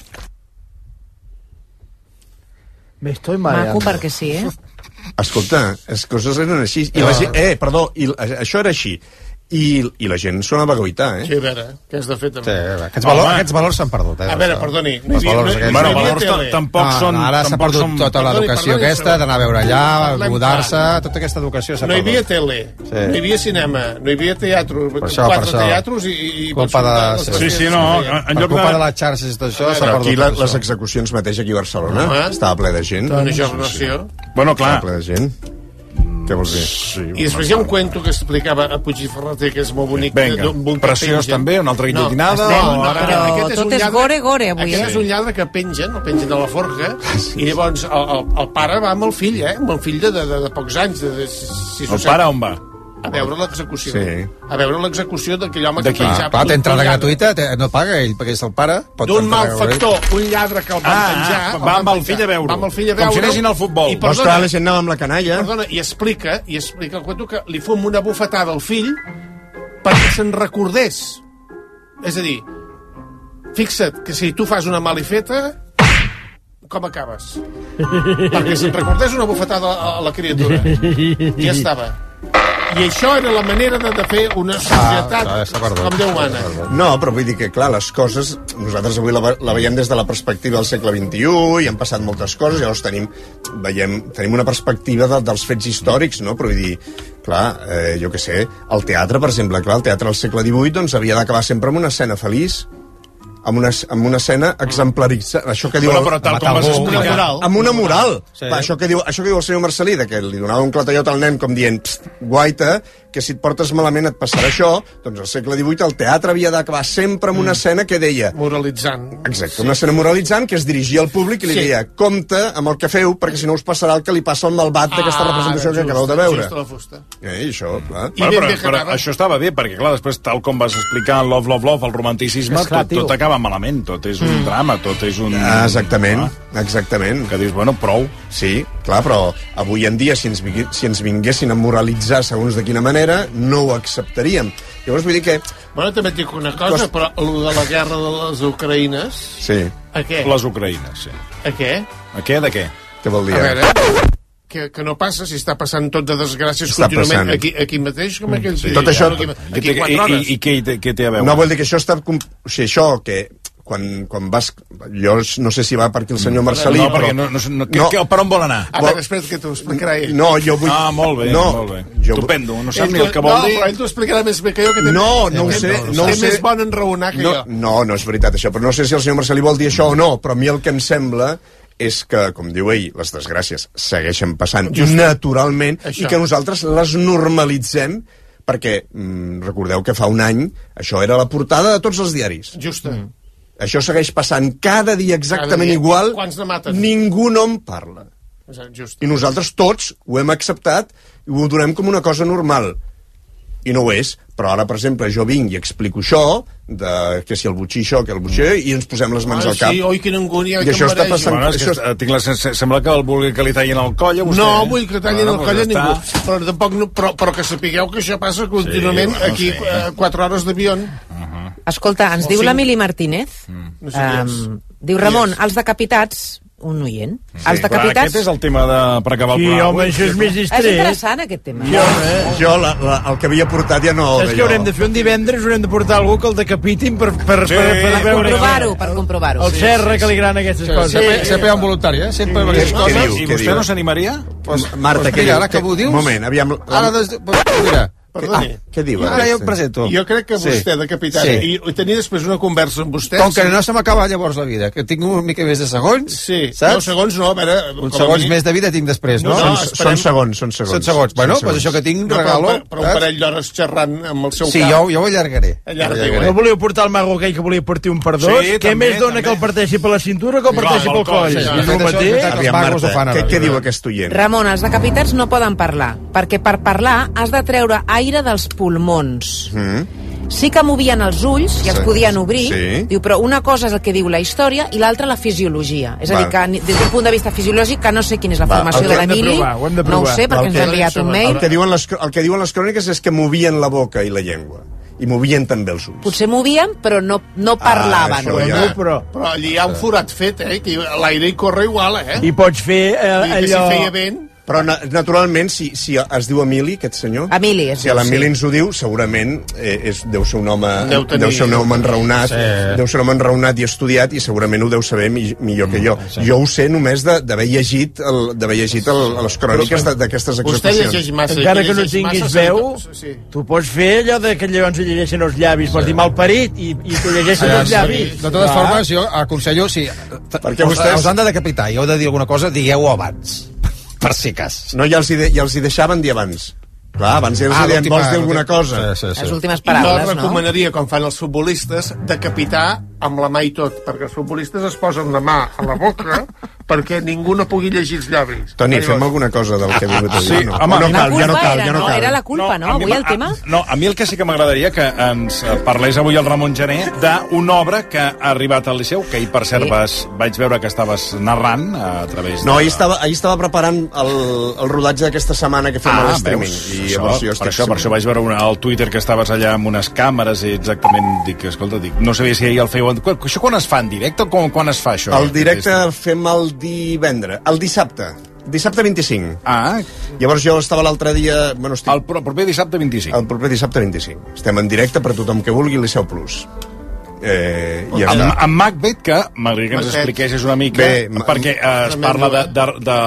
Me estoy Maco, perquè sí, eh? Escolta, les coses eren així. I la gent, eh, perdó, i, això era així. I, i la gent s'ho anava a goitar, eh? Sí, a veure, què has de fer també? Sí, aquests, valor, aquests valors s'han perdut. Eh, A veure, això. perdoni, no hi Els havia- valors no hi- aquests. no hi Bueno, havia valors tele. tampoc no, són- No, ara s'ha tampoc perdut són- tota Perdoni, l'educació perdoni, aquesta, segon. d'anar a veure allà, Parlem mudar-se, clar. tota aquesta educació s'ha No hi havia perdut. tele, Sí. no hi havia cinema, no hi havia teatre, Per això, per quatre això. teatres i... i Culpa de- les Sí, besties sí, que no, feien. en Per lloc culpa de- de les xarxes i tot això s'ha Però perdut aquí la, tot les això. execucions mateix aquí a Barcelona Home. estava ple de gent. Una germinació. Bueno, clar. Estava ple de gent. Què vols dir? Sí, I després hi ha un cuento que explicava a Puig i Ferreter, que és molt bonic. Vinga, d'un- d'un que preciós pengen. també, una altra guillotinada, No, o no, ara- però Però aquest és tot un és lladre- gore, gore, avui, Aquest eh? és un lladre que pengen, el pengen a la forca, i llavors el, el, el pare va amb el fill, eh? Amb el fill de, de, de, de pocs anys, de, de sis o El set. pare on va? A veure l'execució. Sí. A veure l'execució d'aquell home que Clar, penjava. clar, té d'un- entrada d'un lladre. gratuïta, té- no paga ell, perquè és el pare. pot D'un entrar malfactor, un lladre que el van Ah, penjar... ah, el va van amb el penjar. fill a veure-ho. Va amb el fill a Com si veure-ho. anessin al futbol. I Vols perdona, que la gent anava amb la canalla? perdona, i explica, i explica el cuento que li fum una bufetada al fill perquè se'n recordés. És a dir, fixa't que si tu fas una malifeta, com acabes? Perquè se'n recordés una bufetada a la criatura. Ja estava. I això era la manera de, de fer una societat ah, com Déu mana. No, però vull dir que, clar, les coses... Nosaltres avui la, la veiem des de la perspectiva del segle vint-i-u i han passat moltes coses, llavors tenim, veiem, tenim una perspectiva de, dels fets històrics, no? Però vull dir, clar, eh, jo què sé, el teatre, per exemple, clar, el teatre del segle divuit doncs, havia d'acabar sempre amb una escena feliç, amb una, amb una escena exemplaritzada, això que diu... Bueno, però tal com vas explicar... Amb una moral. Sí. Va, això, que diu, això que diu el senyor Marcelí, de que li donava un clatallot al nen com dient, guaita, que si et portes malament et passarà això, doncs al segle divuit el teatre havia d'acabar sempre amb una escena que deia... Moralitzant. Exacte, sí. Una escena moralitzant que es dirigia al públic i li sí. deia, compte amb el que feu, perquè si no us passarà el que li passa al malvat d'aquesta ah, representació que acabeu de veure. Just la fusta. Eh, això, clar. I bueno, però, però això estava bé, perquè clar, després, tal com vas explicar en Love, Love, Love, el romanticisme, clar, tot, tot acaba malament, tot és un mm. drama, tot és un... Ah, exactament, ah, exactament. Que dius, bueno, prou. Sí, clar, però avui en dia, si ens, si ens vinguessin a moralitzar segons de quina manera, no ho acceptaríem. Llavors vull dir que... Bueno, també et dic una cosa, però el de la guerra de les Ucraïnes... Sí. A què? Les Ucraïnes, sí. A què? A què, de què? Què vol dir? A veure, que, que no passa, si està passant tot de desgràcies està contínuament passant. Aquí, aquí mateix, com aquells... Sí. Tot això... Aquí, aquí quatre hores. I, i, i què, què té a veure? No, vol dir que això està... O sigui, això que... Quan, quan vas... Jo no sé si va per aquí el senyor Marcelí, no, però... No, no, no, que, no. Que, per on vol anar? A veure, espera que t'ho explicarà ell. No, jo vull... Ah, molt bé, no, molt bé. Jo... Estupendo, no sap ni el que vol no, dir. No, però ell t'ho explicarà més bé que jo, que té, no, no ho sé, no té ho sé. més bon enraonar que no, jo. No, no és veritat això, però no sé si el senyor Marcelí vol dir això o no, però a mi el que em sembla és que, com diu ell, les desgràcies segueixen passant just naturalment això. I que nosaltres les normalitzem perquè, mm, recordeu que fa un any això era la portada de tots els diaris. Justa. Mm. Això segueix passant cada dia exactament cada dia. Igual. Quants ne maten? Ningú no en parla. Just. I nosaltres tots ho hem acceptat i ho donem com una cosa normal. I no ho és. Però ara, per exemple, jo vinc i explico això, de que si el butxí això, que el butxí, mm. i ens posem les mans ah, al cap. Sí, oi, quina angúnia, I això està passant... Bueno, això... que, tinc la sens... Sembla que el vulgui que li tallin el coll a vostè. No, eh? vull que tallin bueno, el coll a ningú. Està... Però, tampoc no, però, però que sapigueu que això passa contínuament sí, bueno, aquí, sí. eh, quatre hores d'avió. Uh -huh. Escolta, ens o diu sí. l'Emili Martínez, mm. no sé um, diu Ramon, els decapitats... un oient. Sí, els decapitats... Aquest és el tema de, per acabar el sí, programa. Home, això és més distret. És interessant, aquest tema. Jo, eh? jo la, la, el que havia portat ja no... És que haurem de fer un divendres, haurem de portar algú que el decapitin per, per, sí. per, per, per veure... comprovar-ho, per comprovar-ho. El Serra, que li agraden aquestes sí, coses. Sempre, sempre hi ha un voluntari, eh? Sempre sí. Què, què diu? I vostè no s'animaria? Pues, Marta, pues què mira, diu? ara que ho dius... Un moment, aviam... Ara, des... pues, mira... Perdoni. Ah, què diu? Ara jo em presento. Jo crec que vostè, sí. de capità, sí. i, i tenir després una conversa amb vostè... Com que no se m'acaba llavors la vida, que tinc una mica més de segons, sí. saps? No, segons no, a veure... Uns segons més de vida tinc després, no? no, no són, esperem... són segons, són segons. Són segons. Bueno, doncs pues això que tinc, no, regalo... Per, per un parell d'hores xerrant amb el seu sí, cap... Sí, jo, jo ho allargaré. allargaré. No volíeu portar el mago aquell que volia partir un per dos? Sí, Què també, més dona també. que el parteixi per la cintura que el parteixi pel coll? Sí, és el mateix? Aviam, Marta, què, què diu aquest oient? Ramon, els decapitats no poden parlar, perquè per parlar has de treure aire dels pulmons. Mm. Sí que movien els ulls i els sí. podien obrir, sí. diu, però una cosa és el que diu la història i l'altra la fisiologia. És a dir, que des d'un punt de vista fisiològic, que no sé quina és la Va, formació de l'Emili, de no ho sé, perquè ens ha enviat un mail. El que, diuen les, el que diuen les cròniques és que movien la boca i la llengua. I movien també els ulls. Potser movien, però no, no parlaven. Ah, ja. no, però... però allí hi ha un forat fet, eh? Que l'aire hi corre igual, eh? I pots fer eh, allò... Que allò... si feia vent... Però na naturalment, si, si es diu Emili, aquest senyor... Emili, és Si l'Emili sí. ens ho diu, segurament eh, és, deu ser un home, deu, tenir... deu ser un home enraonat, sí. deu ser un home enraonat i estudiat, i segurament ho deu saber mi millor que jo. Sí. Jo ho sé només d'haver llegit, el, d'haver llegit el, les cròniques d'aquestes execucions. Vostè llegeix massa. Encara que no tinguis massa, veu, sí. tu pots fer allò de que llavors se llegeixen els llavis, sí. pots dir malparit, i, i tu llegeixes Allà, els llavis. De totes ah. formes, jo aconsello, si perquè us, vostès... us han de decapitar i heu de dir alguna cosa, digueu-ho abans. Per si cas. No, ja els, hi de, ja els hi deixaven dir abans. Clar, abans ja els ah, hi deien, vols dir alguna cosa? Sí, sí, sí. Les últimes paraules, no? Jo recomanaria, com fan els futbolistes, decapitar amb la mà i tot, perquè els futbolistes es posen la mà a la boca perquè ningú no pugui llegir els llavis. Toni, fem alguna cosa del que he vingut a dir. Sí, no? home, no la cal, ja no culpa cal, era, ja no no? cal. Era la culpa, no? a mi Avui m'a- el tema? a- No, a mi el que sí que m'agradaria que ens eh, parlés avui el Ramon Gené d'una obra que ha arribat al Liceu, que ahir, per cert, vas, vaig veure que estaves narrant a través de... No, ahir estava, ahir estava preparant el, el rodatge d'aquesta setmana que fem a l'streaming. veus, I això, llavors jo per, estic... això, per això vaig veure una, al Twitter que estaves allà amb unes càmeres i exactament dic, escolta, dic, no sabia si ahir el feu... Això quan es fa en directe o quan, quan es fa això? El directe el fem el divendres, el dissabte. Dissabte vint-i-cinc. Ah. Llavors jo estava l'altre dia... Bueno, estic... El proper dissabte vint-i-cinc. El proper dissabte vint-i-cinc. Estem en directe per tothom que vulgui Liceu Plus. Eh, i ja amb, està. amb Macbeth, que m'agradaria que ens Macbeth. expliquessis una mica, Bé, perquè eh, es parla de, de,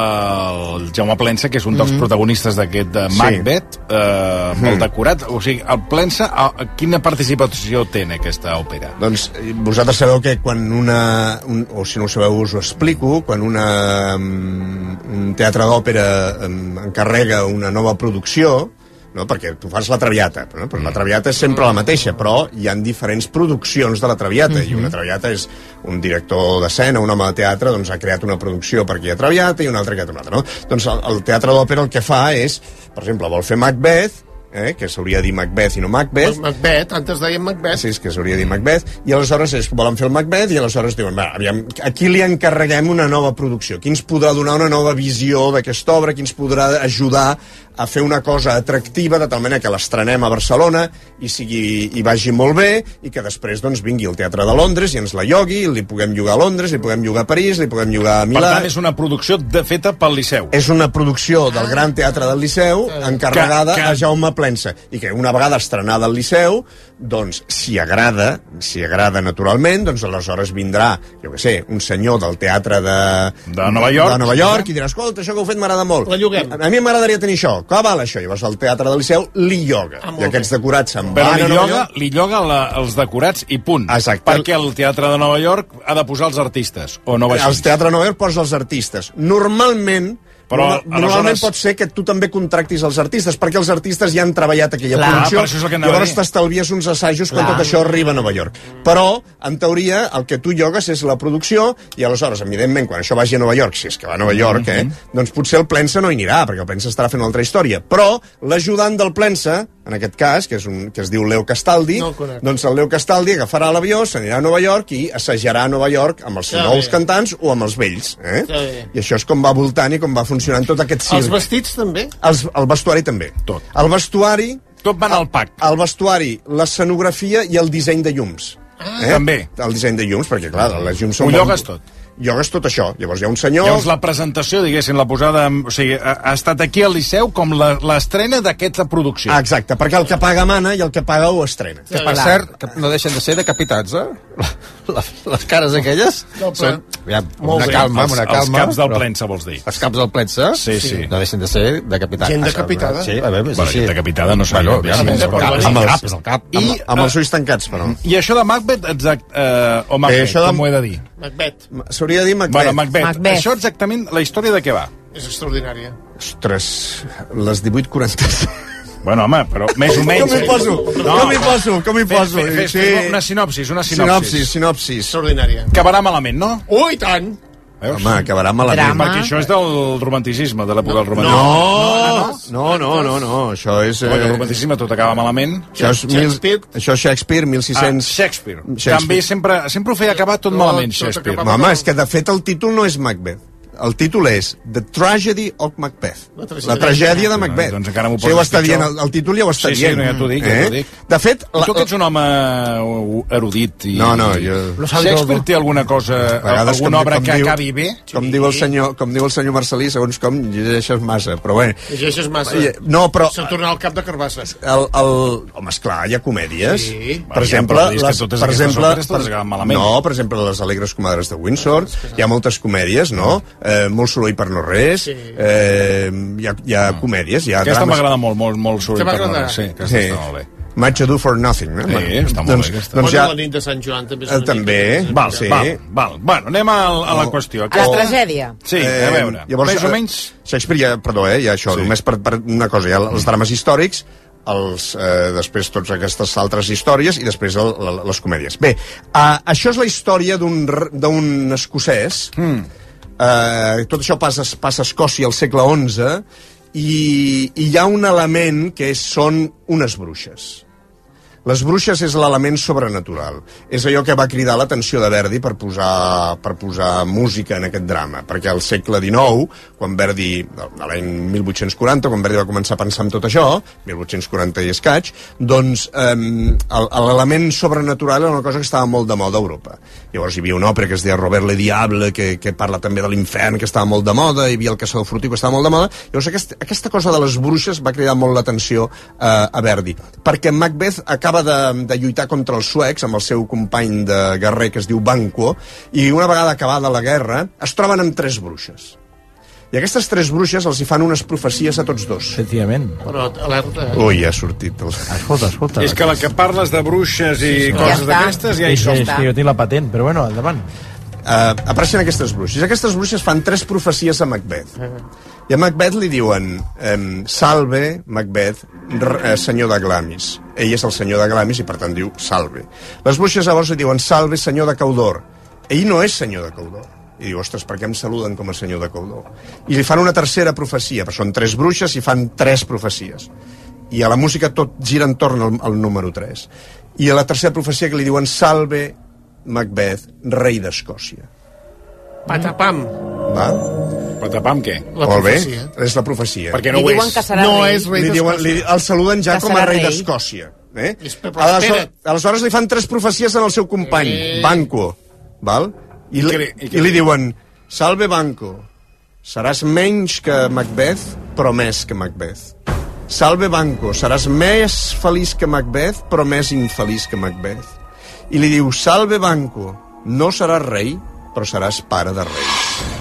del Jaume Plensa, que és un dels Mhm. protagonistes d'aquest de Sí. Macbeth, eh, molt Mhm. decorat. O sigui, el Plensa, eh, quina participació té en aquesta òpera? Doncs eh, vosaltres sabeu que quan una... Un, o si no ho sabeu us ho explico, quan una, um, un teatre d'òpera um, encarrega una nova producció, no? Perquè tu fas la Traviata, no? Però la Traviata és sempre la mateixa, però hi han diferents produccions de la Traviata, Mhm. i una Traviata és un director d'escena, un home de teatre, doncs ha creat una producció per aquella Traviata i una altra que ha creat una altra, no? Doncs el, el teatre d'òpera el que fa és, per exemple, vol fer Macbeth, eh, que s'hauria de dir Macbeth i no Macbeth. Macbeth, antes deien Macbeth. Sí, és que s'hauria de dir Macbeth, i aleshores és, volen fer el Macbeth, i aleshores diuen, va, aviam, a qui li encarreguem una nova producció? Qui ens podrà donar una nova visió d'aquesta obra? Qui ens podrà ajudar a fer una cosa atractiva, de tal manera que l'estrenem a Barcelona i sigui i vagi molt bé, i que després doncs, vingui al Teatre de Londres i ens la llogui, li puguem llogar a Londres, li puguem llogar a París, li puguem llogar a Per Milà. tant, és una producció de, feta pel Liceu. És una producció del Gran Teatre del Liceu encarregada Que- que- a Jaume Plensa, i que una vegada estrenada al Liceu, doncs, si agrada, si agrada naturalment, doncs aleshores vindrà, jo què sé, un senyor del teatre de... De Nova York. De Nova York, i dirà, escolta, això que heu fet m'agrada molt. La lloguem. A, a mi m'agradaria tenir això. Què val això? Llavors el Teatre del Liceu li lloga. Ah, molt I aquests decorats se'n Però van li a Nova lloga, York. li lloga la, els decorats i punt. Exacte. Perquè el Teatre de Nova York ha de posar els artistes, o no va així? Els Teatre de Nova York posa els artistes. Normalment, Però, norma- normalment aleshores- pot ser que tu també contractis els artistes, perquè els artistes ja han treballat aquella Clar, producció, per això és el que anava a llavors dir. t'estalvies uns assajos quan Clar. tot això arriba a Nova York. Però, en teoria, el que tu llogues és la producció, i aleshores, evidentment, quan això vagi a Nova York, si és que va a Nova York, eh, doncs potser el Plensa no hi anirà, perquè el Plensa estarà fent una altra història. Però l'ajudant del Plensa, en aquest cas, que, és un, que es diu Leo Castaldi, No el conec. doncs el Leo Castaldi agafarà l'avió, s'anirà a Nova York i assajarà a Nova York amb els Que nous bé. cantants o amb els vells. Eh? Que bé. I això és com va voltant i com va funcionant tot aquest circ. Els vestits també? Els, el vestuari també. Tot. El vestuari... Tot van al pack. El vestuari, l'escenografia i el disseny de llums. Ah. També. El disseny de llums, perquè clar, les llums són... Ho molt- llogues tot. Llogues tot això. Llavors hi ha un senyor... Llavors la presentació, diguéssim, la posada... en- O sigui, ha, ha estat aquí al Liceu com la- l'estrena d'aquesta producció. Ah, exacte, perquè el que paga mana i el que paga ho estrena. Que, per cert, que no deixen de ser decapitats, eh? Les, les cares aquelles No, però- són... Aviam, amb Molt una bé. calma, amb Els- una calma... els caps del però- Plensa, vols dir? Els caps del Plensa? Sí, sí. No deixen de ser decapitats. Gent Això, decapitada. Sí, a veure, és Bueno, així. gent decapitada no sabia, Bueno, aviam, és el però- cap, és amb el els- cap, és el cap. I, Amb, amb els ulls tancats, però. I això de Macbeth, exact, eh, o Macbeth, Eh, això de- com ho he de dir? Macbeth. S'hauria de dir Macbeth. Bueno, Macbeth. Macbeth. Això exactament, la història de què va? És extraordinària. Ostres, les divuit quaranta-set. Bueno, home, però més o menys... Com hi poso? Com hi poso? Com hi poso? Fes, fes, Sí. fes una sinopsis, una sinopsis. Sinopsis, sinopsis. Extraordinària. Acabarà malament, no? Ui, tant! Veus? Home, acabarà malament. Drama. Perquè això és del romanticisme, de l'època del romanticisme. No, no, no, no, no, això és... Perquè el Eh, romanticisme tot acaba malament. això és mil, Shakespeare. això és Shakespeare, mil sis Ah, cents... Shakespeare. Shakespeare. També sempre, sempre ho feia acabar tot No, malament, tot Shakespeare. acaba- Home, és que de fet el títol no és Macbeth. El títol és The Tragedy of Macbeth. La tragèdia. La tragèdia de Macbeth. Doncs encara m'ho Sí, ho poses està pitjor. dient, el, el títol ja ho està Sí, sí, dient. no, ja t'ho dic, ja t'ho dic. De fet... La, tu que ets un home uh, erudit i... No, no, jo- Lo sabe Shakespeare todo. té alguna cosa, A vegades, alguna com- obra com que diu- acabi bé? Com diu el senyor, com diu el senyor Marcelí, segons com, llegeixes massa, però bé. Llegeixes massa. Eh, No, però... S'ha tornat al cap de Carbasses. El, el... Home, esclar, hi ha comèdies. Sí. Per Bueno, exemple, ja, però dius que les, totes per aquestes exemple, òperes totes acaben malament. no, per exemple, les Alegres Comadres de Windsor, hi ha moltes comèdies, no? Eh, molt soroll per no res, Sí. eh, hi ha, hi ha comèdies, hi ha Aquesta drames... m'agrada molt, molt, molt soroll Què per no m'agrada? res. Sí, aquesta Sí. està molt bé. Much Ado for Nothing, no? Sí, està molt doncs, bé, aquesta. Doncs Bueno, ja... la nit de Sant Joan també és Eh, una també. mica- Val, Sí. val, val. Bueno, anem a, a la qüestió. A la tragèdia. Sí, a veure. llavors, més o eh, menys... Shakespeare, ja, perdó, eh, ja això, Sí. només per, per una cosa, hi ha els drames històrics, els, eh, després tots aquestes altres històries i després el, la, les comèdies. Bé, uh, això és la història d'un d'un escocès. Mm. Uh, tot això passa, passa a Escòcia al segle onze i, i hi ha un element que és, són unes bruixes. Les bruixes és l'element sobrenatural. És allò que va cridar l'atenció de Verdi per posar, per posar música en aquest drama, perquè al segle dinou, quan Verdi, a l'any mil vuit-cents quaranta, quan Verdi va començar a pensar en tot això, mil vuit-cents quaranta i escaig, doncs eh, l'element sobrenatural era una cosa que estava molt de moda a Europa. Llavors hi havia una òpera que es deia Robert le Diable, que, que parla també de l'infern, que estava molt de moda, hi havia el Caçador Furtiu, que estava molt de moda. Llavors aquest, aquesta cosa de les bruixes va cridar molt l'atenció eh, a Verdi, perquè Macbeth acaba De, de lluitar contra els suecs amb el seu company de guerrer que es diu Banquo, i una vegada acabada la guerra es troben amb tres bruixes, i aquestes tres bruixes els hi fan unes profecies a tots dos. Efectivament. Però alerta. Ui, ha sortit el... Escolta, escolta. És que la que parles de bruixes i sí, coses ja d'aquestes ja hi som. És que jo tinc la patent, però bueno, endavant. Uh, apareixen aquestes bruixes. Aquestes bruixes fan tres profecies a Macbeth. I a Macbeth li diuen um, salve, Macbeth, uh, senyor de Glamis. Ell és el senyor de Glamis i per tant diu salve. Les bruixes llavors li diuen salve, senyor de Caudor. Ell no és senyor de Caudor. I diu, ostres, per què em saluden com a senyor de Caudor? I li fan una tercera profecia, però són tres bruixes i fan tres profecies. I a la música tot gira entorn al, al número tres. I a la tercera profecia que li diuen salve, Macbeth, rei d'Escòcia. Patapam. Va? Patapam què? La Molt bé, profecia. és la profecia. Perquè no li ho diuen és. que serà No rei. és rei Li diuen, li, el saluden ja Que com a serà rei rei. d'Escòcia. Eh? És- però Aleshores, espera't. aleshores li fan tres profecies en el seu company, Eh. Banco. Val? I, I li, què- i què- I li diuen, salve Banco, seràs menys que Macbeth, però més que Macbeth. Salve Banco, seràs més feliç que Macbeth, però més infeliç que Macbeth. I li diu, salve Banco, no seràs rei, però seràs pare de reis.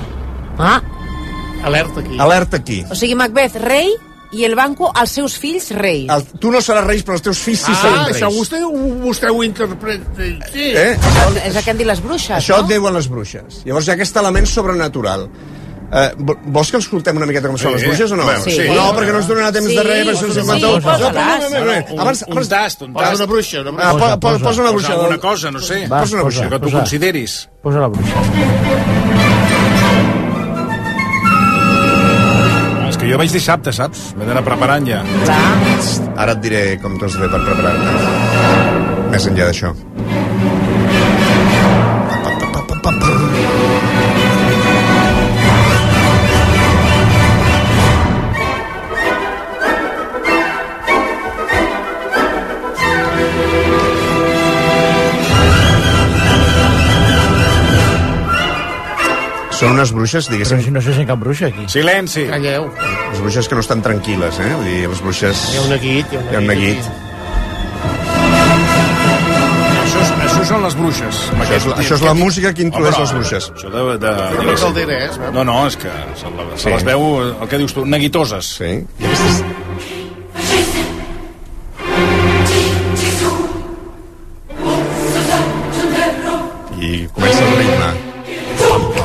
Ah, Alerta aquí. Alerta aquí. o sigui, Macbeth, rei, i el Banco, els seus fills, reis. El, tu no seràs reis, però els teus fills sí Ah, seran reis. això vostè, vostè ho interpreta. Sí. Eh? És el que han dit les bruixes, Això no? et diuen les bruixes. Llavors hi ha aquest element sobrenatural. Uh, vols que escoltem una miqueta com són Sí. les bruixes o no? Sí. No, perquè no ens donarà temps Sí. de res, per Sí, això sí, cinquanta u. sí, posa-les. No, no, no, no, Abans, Un abans, tast, un Posa tast. una bruixa. Una bruixa. ah, po- po- Posa, posa una Posa bruixa. alguna cosa, no sé. Va, Posa una posa, bruixa. Que tu posa. consideris. Posa la bruixa. És que jo vaig dissabte, saps? M'he d'anar preparant ja. Clar. Ara et diré com t'has de fer per preparar-te. Més enllà d'això. Són unes bruixes, Però diguéssim, si no sé si hi ha cap bruixa aquí. Silenci. Calleu. les bruixes que no estan tranquil·les, eh? Vull dir, les bruixes... Hi ha un neguit. Hi ha un Hi ha un neguit. neguit. Això, és, això són les bruixes. Això és, la- això és la música que introdueix les bruixes. Això de... de, Una de caldera, eh? es veu? no, no, és que se, la, se Sí. les veu, el que dius tu, neguitoses. Sí. I aquestes... I comença el ritme.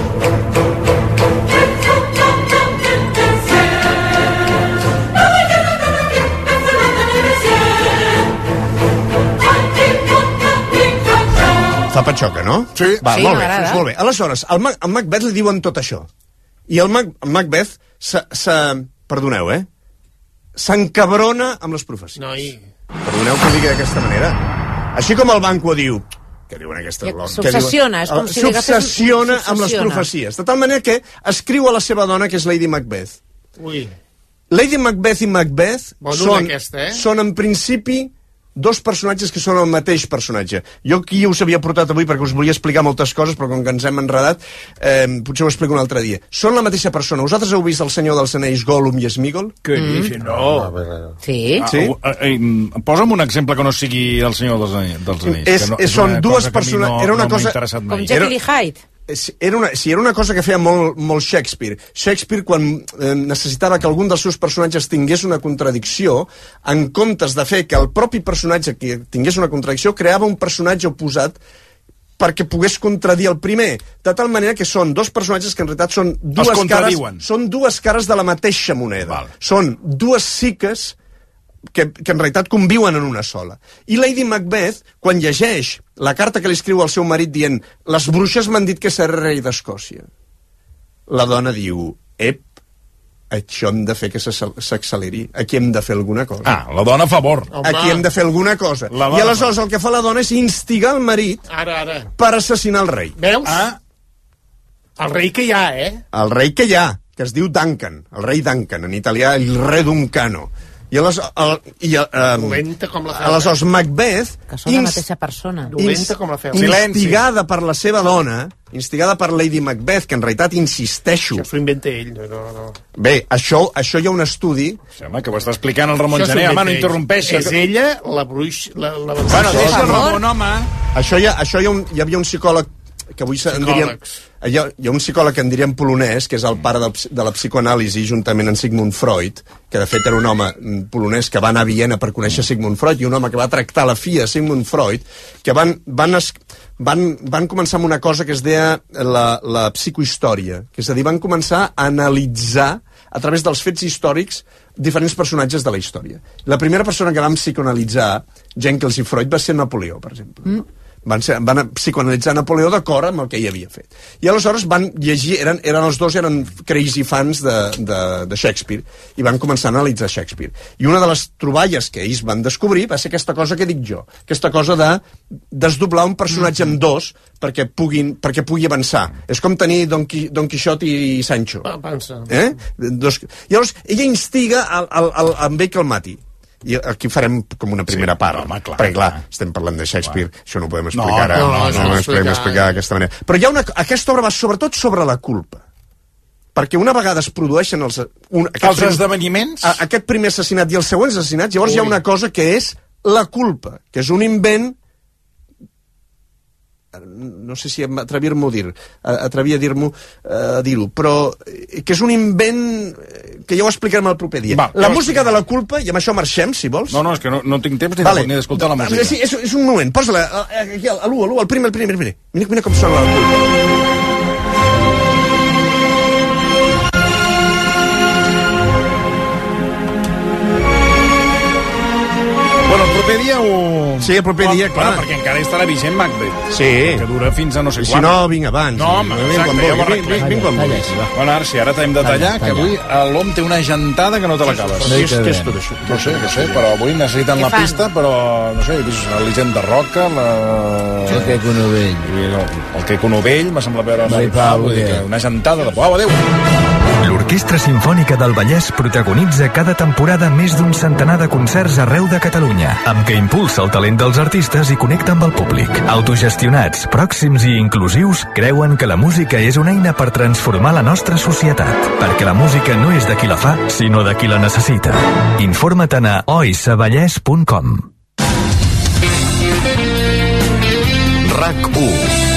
Fa patxoca, no? Sí. Va, Sí, molt bé, m'agrada. doncs molt bé. Aleshores, al, Mac, al Macbeth li diuen tot això. I el, Mac, el Macbeth se, se, perdoneu, eh? S'encabrona amb les profecies. Noi. Perdoneu que ho digui d'aquesta manera. Així com el Banco diu... Què diuen aquestes Ja, glòries? s'obsessiona, és com si diguessis- S'obsessiona amb les s'obsessiona. profecies. De tal manera que escriu a la seva dona, que és Lady Macbeth. Ui. Lady Macbeth i Macbeth Bona són, aquesta, eh? són en principi dos personatges que són el mateix personatge. Jo aquí us havia portat avui perquè us volia explicar moltes coses, però com que ens hem enredat, eh, potser ho explico un altre dia. Són la mateixa persona. Vosaltres heu vist El Senyor dels Anells, Gollum i Smigol? Que mm. no. Sí. Sí? Ah, eh, eh, posa'm un exemple que no sigui El Senyor dels Anells. Dels anells És- que no, és- són una dues cosa que a mi persones- No, era una no m'ha cosa- interessat mai. Com Jekyll i Hyde. Si era, una, si era una cosa que feia molt, molt Shakespeare. Shakespeare, quan eh, necessitava que algun dels seus personatges tingués una contradicció, en comptes de fer que el propi personatge que tingués una contradicció, creava un personatge oposat perquè pogués contradir el primer. De tal manera que són dos personatges que en realitat són dues cares, contradiuen. són dues cares de la mateixa moneda. Val. Són dues psiques que, que en realitat conviuen en una sola. I Lady Macbeth, quan llegeix la carta que li escriu al seu marit dient les bruixes m'han dit que seré rei d'Escòcia, la dona diu, ep, això hem de fer que s'acceleri. Aquí hem de fer alguna cosa. Ah, la dona a favor. Aquí hem de fer alguna cosa. I aleshores el que fa la dona és instigar el marit ara, ara. per assassinar el rei. Veus? Ah. El rei que hi ha, eh? El rei que hi ha, que es diu Duncan, el rei Duncan, en italià el re Duncano. I aleshores, el, i, um, dolenta com la feu. Aleshores Macbeth, que són la mateixa persona. Dolenta com la feu. Instigada per la seva dona, instigada per Lady Macbeth, que en realitat insisteixo... Això s'ho inventa ell. No, no. Bé, això, això hi ha un estudi... Sí, home, que ho està explicant el Ramon Gené, home, no interrompeixi. És ella, la bruixa... La, la bueno, deixa el Ramon, home. Això hi, ha, això hi, ha un, hi havia un psicòleg que avui en diríem, hi, ha, hi ha un psicòleg que en diríem polonès, que és el pare del, de la psicoanàlisi, juntament amb Sigmund Freud, que de fet era un home polonès que va anar a Viena per conèixer Sigmund Freud, i un home que va tractar la filla de Sigmund Freud, que van, van, es, van, van començar amb una cosa que es deia la, la psicohistòria, que és a dir, van començar a analitzar a través dels fets històrics diferents personatges de la història. La primera persona que van psicoanalitzar, Jenkins i Freud, va ser Napoleó, per exemple. Mm. Van, ser, van psicoanalitzar Napoleó d'acord amb el que ell havia fet. I aleshores van llegir, eren, eren els dos eren crazy fans de, de, de Shakespeare, i van començar a analitzar Shakespeare. I una de les troballes que ells van descobrir va ser aquesta cosa que dic jo, aquesta cosa de desdoblar un personatge en dos perquè, puguin, perquè pugui avançar. És com tenir Don, Qui, Don Quixot i Sancho. Avança. Eh? Dos, i llavors ella instiga al, al, al, amb ell que el mati. I aquí farem com una primera sí, part, home, clar, perquè clar, clar, estem parlant de Shakespeare, clar. Això no ho podem explicar ara, no, no, no, no, no, no podem explicar d'aquesta manera. Però hi ha una, aquesta obra va sobretot sobre la culpa, perquè una vegada es produeixen els, un, els prim, esdeveniments, a, aquest primer assassinat i els següents assassinats, llavors Ui. Hi ha una cosa que és la culpa, que és un invent, no sé si atrevir-m'ho a dir, atrevir a dir-m'ho a dir-ho, però que és un invent que ja ho explicarem el proper dia. Va, la música de la culpa, i amb això marxem, si vols. No, no, és que no, no tinc temps ni, vale. ni d'escoltar la música. Sí, és, és un moment, posa-la aquí, a l'u, a l'u, al primer, al primer, al primer. Mira, mira com sona la culpa. Bueno, el proper dia ho... Sí, el proper dia, clar. Bueno, perquè encara estarà vigent Macbeth. Sí. Que dura fins a no sé I quan. si no, vinc abans. No, home, exacte, ja ho arreglem. Vinc quan vulguis. Bueno, Arsi, ara t'hem de tallar, que avui l'O M té una gentada que no te l'acabes. Què és, què és tot això? No sé, no sé, però avui necessiten la pista, però, no sé, he vist l'Elisenda Roca, la... El Queco Novell. El Queco Novell, m'ha semblat veure... Vull dir que una gentada de... Au, adéu! L'Orquestra Simfònica del Vallès protagonitza cada temporada més d'un centenar de concerts arreu de Catalunya, amb què impulsa el talent dels artistes i connecta amb el públic. Autogestionats, pròxims i inclusius, creuen que la música és una eina per transformar la nostra societat, perquè la música no és de qui la fa, sinó de qui la necessita. Informa-te'n a oisavallès punt com. RAC u.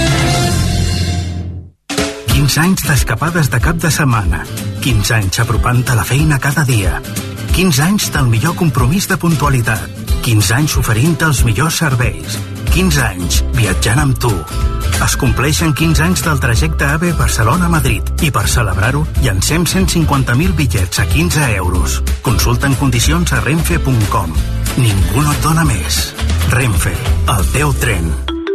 quinze anys d'escapades de cap de setmana. quinze anys apropant-te a la feina cada dia. quinze anys del millor compromís de puntualitat. quinze anys oferint-te els millors serveis. quinze anys viatjant amb tu. Es compleixen quinze anys del trajecte AVE Barcelona-Madrid i per celebrar-ho llancem cent cinquanta mil bitllets a quinze euros. Consulta en condicions a renfe punt com. Ningú no et dona més. Renfe, el teu tren.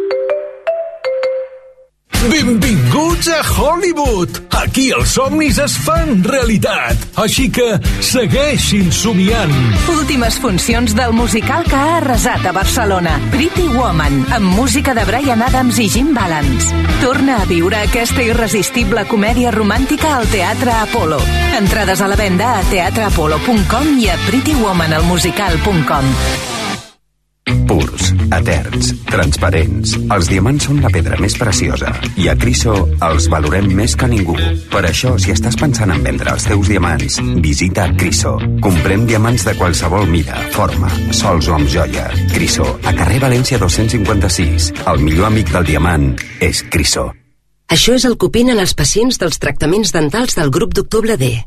Benvinguts a Hollywood! Aquí els somnis es fan realitat. Així que segueixin somiant. Últimes funcions del musical que ha arrasat a Barcelona. Pretty Woman, amb música de Bryan Adams i Jim Balance. Torna a viure aquesta irresistible comèdia romàntica al Teatre Apolo. Entrades a la venda a teatre apolo punt com i a pretty woman el musical punt com. Purs, eterns, transparents. Els diamants són la pedra més preciosa i a Criso els valorem més que ningú. Per això, si estàs pensant en vendre els teus diamants, visita Criso. Comprem diamants de qualsevol mida, forma, sols o amb joia. Criso, a carrer València dos-cents cinquanta-sis. El millor amic del diamant és Criso. Això és el que opinen els pacients dels tractaments dentals del grup d'Octubre D.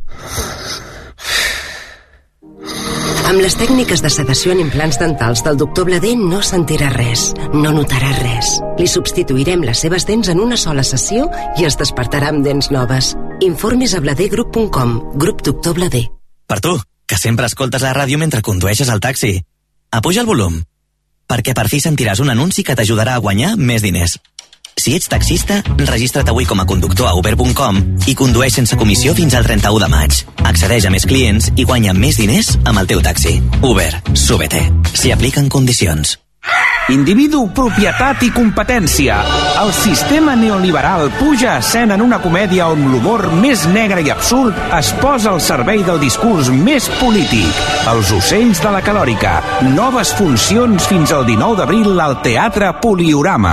Amb les tècniques de sedació en implants dentals del doctor Bladé no sentirà res, no notarà res. Li substituirem les seves dents en una sola sessió i es despertarà amb dents noves. Informes a bladegroup punt com. Grup Doctor Bladé. Per tu, que sempre escoltes la ràdio mentre condueixes el taxi. Apuja el volum, perquè per fi sentiràs un anunci que t'ajudarà a guanyar més diners. Si ets taxista, registra't avui com a conductor a uber punt com i condueix sense comissió fins al trenta-u de maig. Accedeix a més clients i guanya més diners amb el teu taxi. Uber, súbete. S'hi apliquen condicions. Individu, propietat i competència. El sistema neoliberal puja a escena en una comèdia on l'humor més negre i absurd es posa al servei del discurs més polític. Els ocells de la calòrica. Noves funcions fins al dinou d'abril al Teatre Poliorama.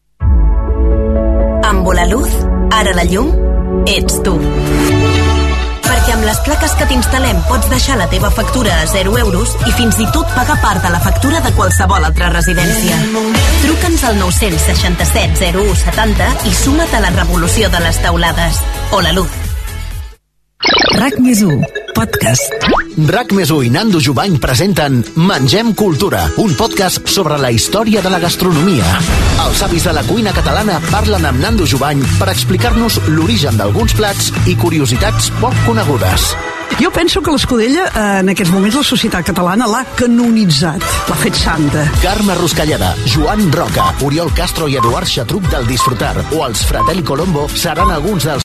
Amb Volaluz, ara la llum ets tu. Perquè amb les plaques que t'instal·lem pots deixar la teva factura a zero euros i fins i tot pagar part de la factura de qualsevol altra residència. Truca'ns al nou-cents seixanta-set zero u setanta i suma't a la revolució de les teulades. Volaluz. RAC més u, podcast. RAC més u i Nando Jubany presenten Mengem Cultura, un podcast sobre la història de la gastronomia. Els avis de la cuina catalana parlen amb Nando Jubany per explicar-nos l'origen d'alguns plats i curiositats poc conegudes. Jo penso que l'Escudella, en aquests moments, la societat catalana l'ha canonitzat, l'ha fet santa. Carme Ruscalleda, Joan Roca, Oriol Castro i Eduard Xatruc del Disfrutar o els Fratelli Colombo seran alguns dels